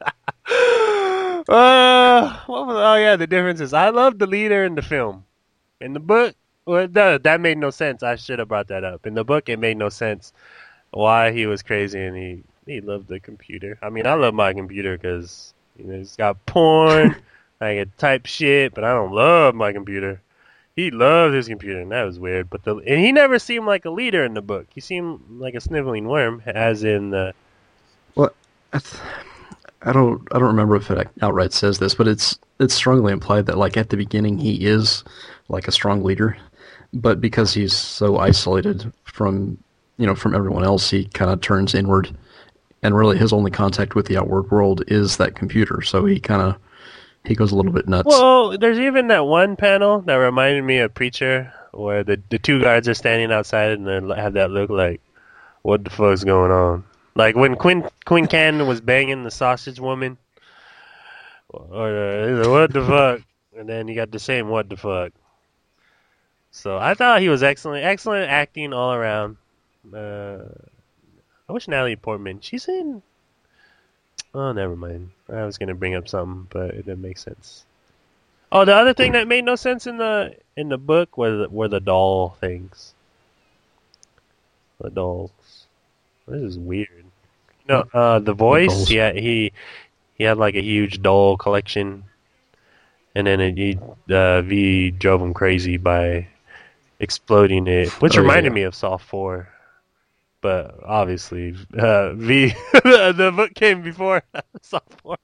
what was, oh yeah, the differences. I love the leader in the film. In the book, well, no, that made no sense. I should have brought that up. In the book, it made no sense why he was crazy and he, he loved the computer. I mean, I love my computer because you know, it's got porn. I can type shit, but I don't love my computer. He loved his computer, and that was weird. But the and he never seemed like a leader in the book. He seemed like a sniveling worm, as in the. Well, I, th- I don't I don't remember if it outright says this, but it's it's strongly implied that like at the beginning he is like a strong leader, but because he's so isolated from you know from everyone else, he kind of turns inward, and really his only contact with the outward world is that computer. So he kind of he goes a little bit nuts. Well, there's even that one panel that reminded me of Preacher, where the the two guards are standing outside and they have that look like, what the fuck's going on? Like when Quinn Quinn Cannon was banging the sausage woman, or uh, he's like, what the fuck, and then you got the same what the fuck. So I thought he was excellent, excellent acting all around. Uh, I wish Natalie Portman. She's in. Oh, never mind. I was gonna bring up something, but it didn't make sense. Oh, the other thing that made no sense in the in the book was were the doll things. The dolls. This is weird. No, uh, the voice. dolls? Yeah, he he had like a huge doll collection, and then it, he, uh, V drove him crazy by exploding it, which Oh, yeah, reminded yeah. me of Soft Four. But obviously, uh, V the, the book came before Soft Four.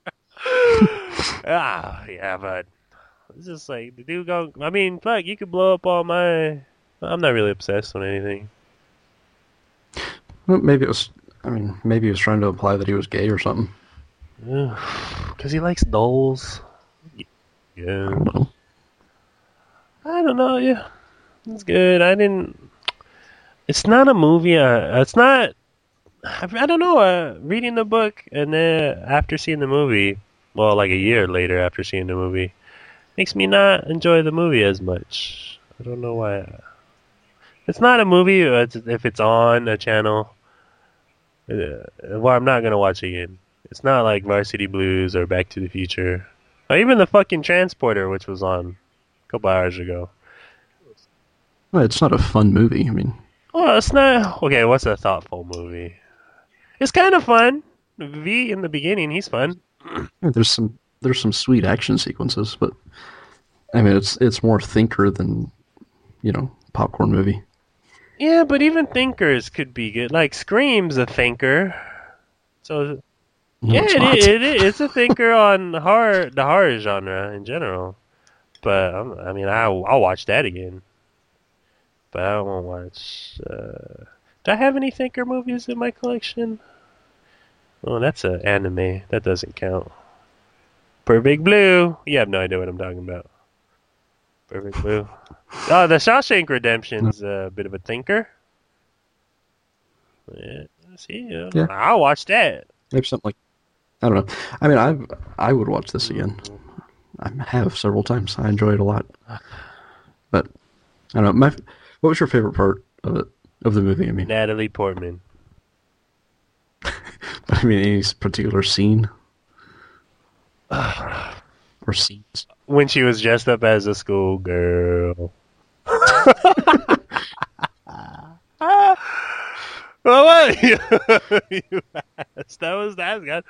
ah, yeah, but it's just like the dude go. I mean, fuck, you could blow up all my. I'm not really obsessed with anything. Well, maybe it was. I mean, maybe he was trying to imply that he was gay or something. Because he likes dolls. I Yeah. don't know. I don't know, yeah. It's good. I didn't. It's not a movie. Uh, it's not. I, I don't know. Uh, reading the book and then after seeing the movie, well, like a year later after seeing the movie, makes me not enjoy the movie as much. I don't know why. It's not a movie uh, it's, if it's on a channel. Uh, well, I'm not gonna watch again. It's not like Varsity Blues or Back to the Future, or even the fucking Transporter, which was on a couple hours ago. Well, it's not a fun movie. I mean, Well, it's not okay. What's a thoughtful movie? It's kind of fun. V in the beginning, he's fun. yeah, there's some there's some sweet action sequences, but I mean, it's it's more thinker than you know popcorn movie. Yeah, but even thinkers could be good. Like Scream's a thinker, so No, yeah, it's it, not. is, it is. It's a thinker on horror, the horror genre in general. But um, I mean, I I'll watch that again. But I won't watch. Uh, do I have any thinker movies in my collection? Oh, that's an anime. That doesn't count. Perfect Blue. You have no idea what I'm talking about. Perfect Blue. Oh, the Shawshank Redemption's a bit of a thinker. Yeah, see, yeah. Yeah. I'll watch that. Maybe something like I don't know. I mean, I I would watch this again. I have several times. I enjoy it a lot. But I don't know. My what was your favorite part of it of the movie? I mean, Natalie Portman. I mean, any particular scene or scenes? When she was dressed up as a schoolgirl. Well, what? you asked. That was that. Good.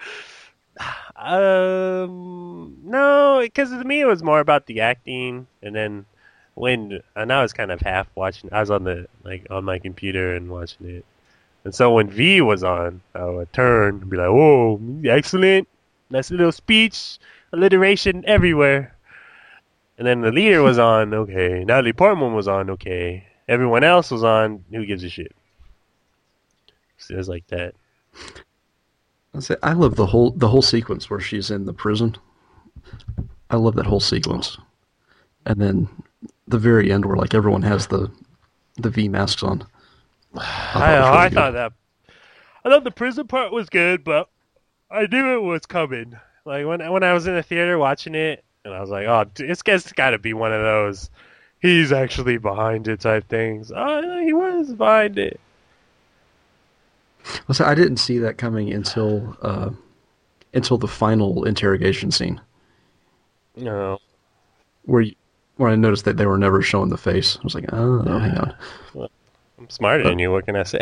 Um, no, because to me it was more about the acting, and then when and I was kind of half watching. I was on the like on my computer and watching it, and so when V was on, I would turn and be like, "Whoa, excellent! Nice little speech, alliteration everywhere." And then the leader was on, okay. Natalie Portman was on, okay. Everyone else was on, who gives a shit? So it was like that. I say I love the whole the whole sequence where she's in the prison. I love that whole sequence, and then the very end where like everyone has the the V masks on. I thought, I, it was really I good. thought that. I thought the prison part was good, but I knew it was coming. Like when when I was in the theater watching it, and I was like, oh, it's, it's got to be one of those. He's actually behind it type things. Oh, he was behind it. Well, so I didn't see that coming until uh, until the final interrogation scene, No. where you, where I noticed that they were never showing the face. I was like, oh, hang on. I'm smarter than you. What can I say?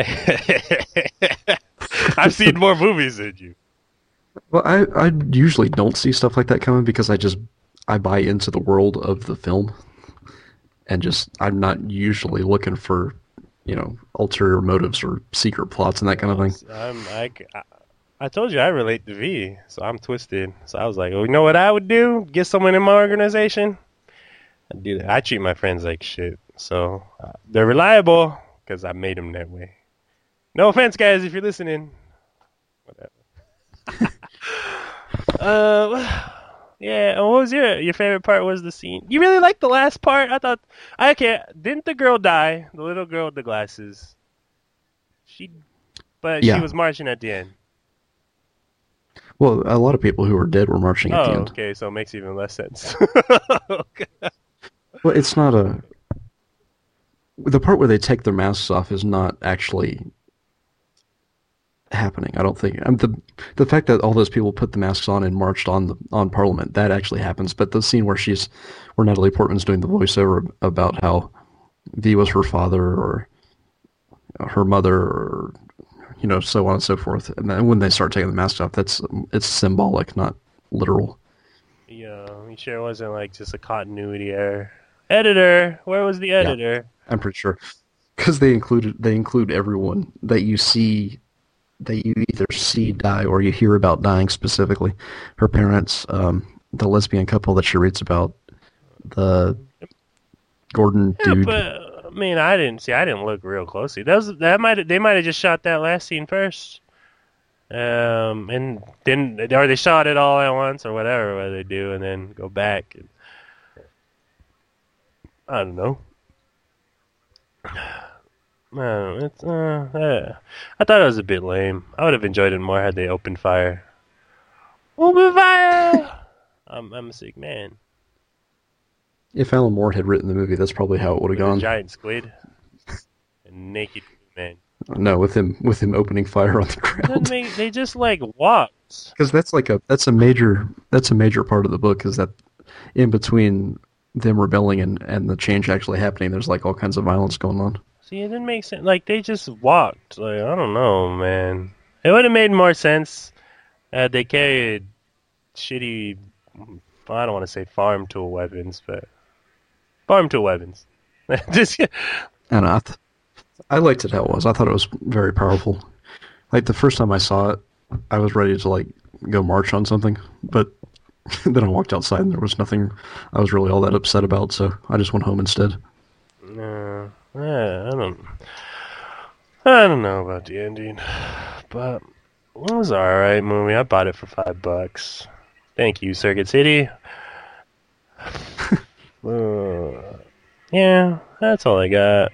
I've seen more movies than you. Well, I I usually don't see stuff like that coming because I just I buy into the world of the film, and just I'm not usually looking for, you know, ulterior motives or secret plots and that kind of thing. I'm, I, I, I told you I relate to V, so I'm twisted. So I was like, well, you know what I would do? Get someone in my organization? I'd do that. I treat my friends like shit. So uh, they're reliable because I made them that way. No offense, guys, if you're listening. Whatever. uh, yeah, and what was your your favorite part was the scene? You really liked the last part? I thought, okay, didn't the girl die? The little girl with the glasses. She, but Yeah. she was marching at the end. Well, a lot of people who were dead were marching at Oh, the end. okay, so it makes even less sense. Okay. Well, it's not a. The part where they take their masks off is not actually happening. I don't think. Um, the the fact that all those people put the masks on and marched on the on Parliament, that actually happens. But the scene where she's where Natalie Portman's doing the voiceover about how V was her father or her mother or you know so on and so forth, and then when they start taking the masks off, that's it's symbolic, not literal. Yeah, you sure it wasn't like just a continuity error? Editor, where was the editor? Yeah, I'm pretty sure. Because they included they include everyone that you see, that you either see die or you hear about dying specifically. Her parents, um, the lesbian couple that she reads about, the Gordon Yeah, dude. but I mean, I didn't see. I didn't look real closely. That was that might they might have just shot that last scene first, um, and then or they shot it all at once or whatever what they do, and then go back. And, I don't know. No, it's uh, uh, I thought it was a bit lame. I would have enjoyed it more had they opened fire. Open fire! I'm I'm a sick man. If Alan Moore had written the movie, that's probably how it would have With a gone. giant squid, a naked man. No, with him with him opening fire on the Then ground. they they just like walked. Because that's like a that's a major that's a major part of the book is that in between them rebelling and, and the change actually happening, there's like all kinds of violence going on. See, it didn't make sense. Like they just walked. Like I don't know, man. It would have made more sense. Uh, they carried shitty. I don't want to say farm tool weapons, but farm tool weapons. just And I, th- I liked it how it was. I thought it was very powerful. Like the first time I saw it, I was ready to like go march on something, but then I walked outside and there was nothing I was really all that upset about, so I just went home instead. No, yeah, I don't. I don't know about the ending, but it was an alright movie. I bought it for five bucks. Thank you, Circuit City. uh, yeah, that's all I got.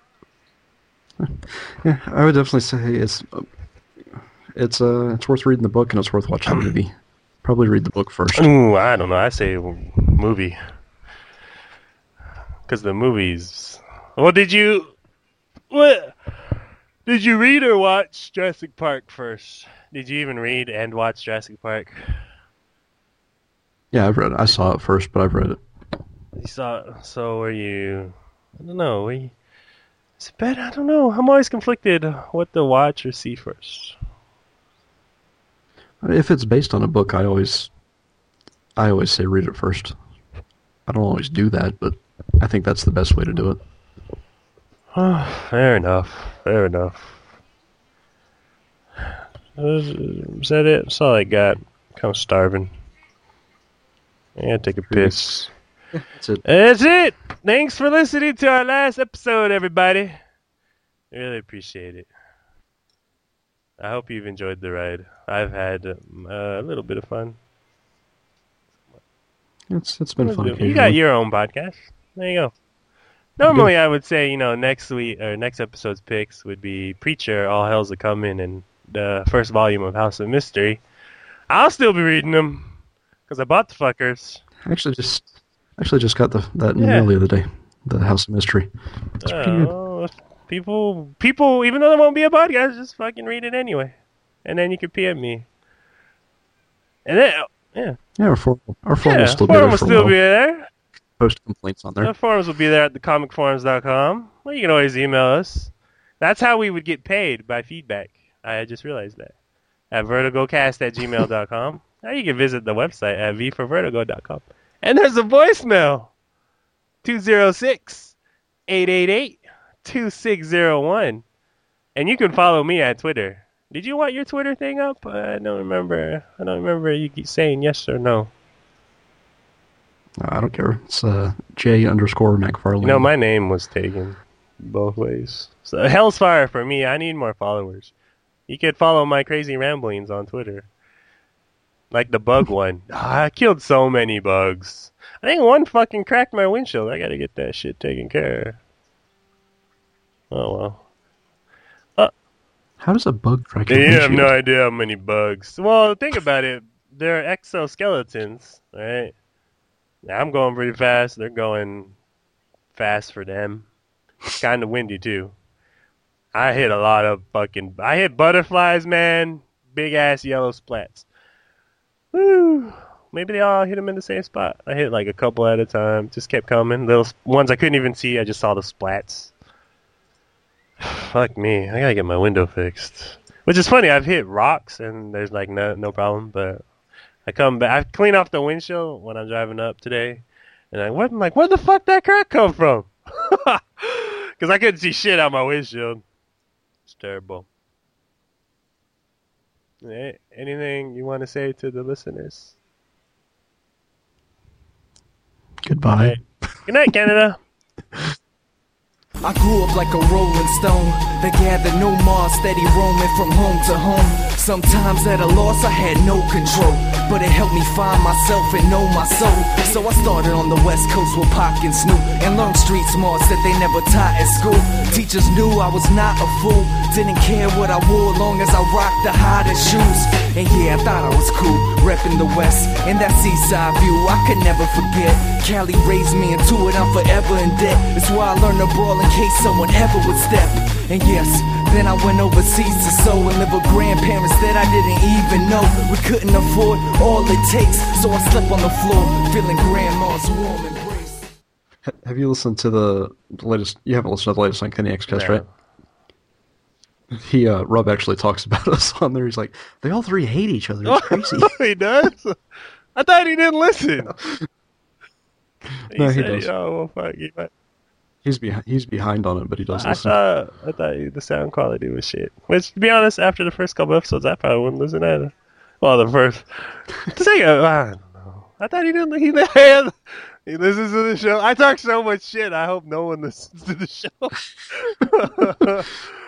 Yeah, I would definitely say it's it's uh it's worth reading the book and it's worth watching the movie. Probably read the book first. Ooh, I don't know. I say movie. Because the movies. Well, did you. What? Did you read or watch Jurassic Park first? Did you even read and watch Jurassic Park? Yeah, I've read it. I saw it first, but I've read it. You saw. So were you. I don't know. Were you. Is it better? I don't know. I'm always conflicted what to watch or see first. If it's based on a book, I always I always say read it first. I don't always do that, but I think that's the best way to do it. Fair enough. Fair enough. Is that it? That's all I got. Kind of starving. I gotta take a piss. That's it. That's it! Thanks for listening to our last episode, everybody. Really appreciate it. I hope you've enjoyed the ride. I've had um, uh, a little bit of fun. It's it's been fun. You got occasionally. your own podcast. There you go. Normally, I would say, you know, next week or next episode's picks would be Preacher, All Hell's a Comin', and the first volume of House of Mystery. I'll still be reading them because I bought the fuckers. I actually just actually just got the that in the Yeah. mail the other day. The House of Mystery. It's pretty good. Uh, people, people, even though there won't be a podcast, just fucking read it anyway, and then you can P M me. And then, yeah, Yeah, our forum, our forum yeah, will still be forum there will for a still while. be there. Post complaints on there. The forums will be there at the comic forums dot com. Well, you can always email us. That's how we would get paid, by feedback. I just realized that. At vertigocast at gmail dot com. Now you can visit the website at v for vertigo dot com. And there's a voicemail. two oh six, eight eight eight, two six oh one. And you can follow me at Twitter. Did you want your Twitter thing up? I don't remember. I don't remember you keep saying yes or no. No, I don't care. It's uh, J underscore McFarlane. You know, my name was taken both ways. So hell's fire for me. I need more followers. You could follow my crazy ramblings on Twitter. Like the bug one. Ah, I killed so many bugs. I think one fucking cracked my windshield. I gotta get that shit taken care of. Oh well. How does a bug crack your You have windshield? no idea how many bugs. Well, think about it. They're exoskeletons, right? Now, I'm going pretty fast. They're going fast for them. It's kind of windy, too. I hit a lot of fucking. I hit butterflies, man. Big ass yellow splats. Woo. Maybe they all hit them in the same spot. I hit like a couple at a time. Just kept coming. Little ones I couldn't even see. I just saw the splats. Fuck me. I gotta get my window fixed. Which is funny. I've hit rocks and there's like no no problem. But I come back. I clean off the windshield when I'm driving up today, and I went I'm like, where the fuck that crack come from? Because I couldn't see shit out my windshield. It's terrible. Anything you want to say to the listeners? Goodbye. Right. Good night, Canada. I grew up like a rolling stone that gathered no more, steady roaming from home to home. Sometimes at a loss I had no control, but it helped me find myself and know my soul. So I started on the west coast with Pac and Snoop, and learned street smarts that they never taught at school. Teachers knew I was not a fool, didn't care what I wore long as I rocked the hottest shoes. And yeah, I thought I was cool, repping the west, and that seaside view I could never forget. Cali raised me into it, I'm forever in debt. That's why I learned to ball in case someone ever would step. And yes, then I went overseas to sew and live with grandparents that I didn't even know. We couldn't afford all it takes, so I slept on the floor, feeling grandma's warm embrace. Have you listened to the latest? You haven't listened to the latest on Kenny Xcast, No. right? He, uh, Rob actually talks about us on there. He's like, they all three hate each other. It's crazy. He does? I thought he didn't listen. No, he said, does. Oh, well, fuck. He might. He's behind. He's behind on it, but he does I listen. thought I thought the sound quality was shit. Which, to be honest, after the first couple episodes, I probably wouldn't listen either. Well, the first, the second, I don't know. I thought he didn't. He, he listens to the show. I talk so much shit. I hope no one listens to the show.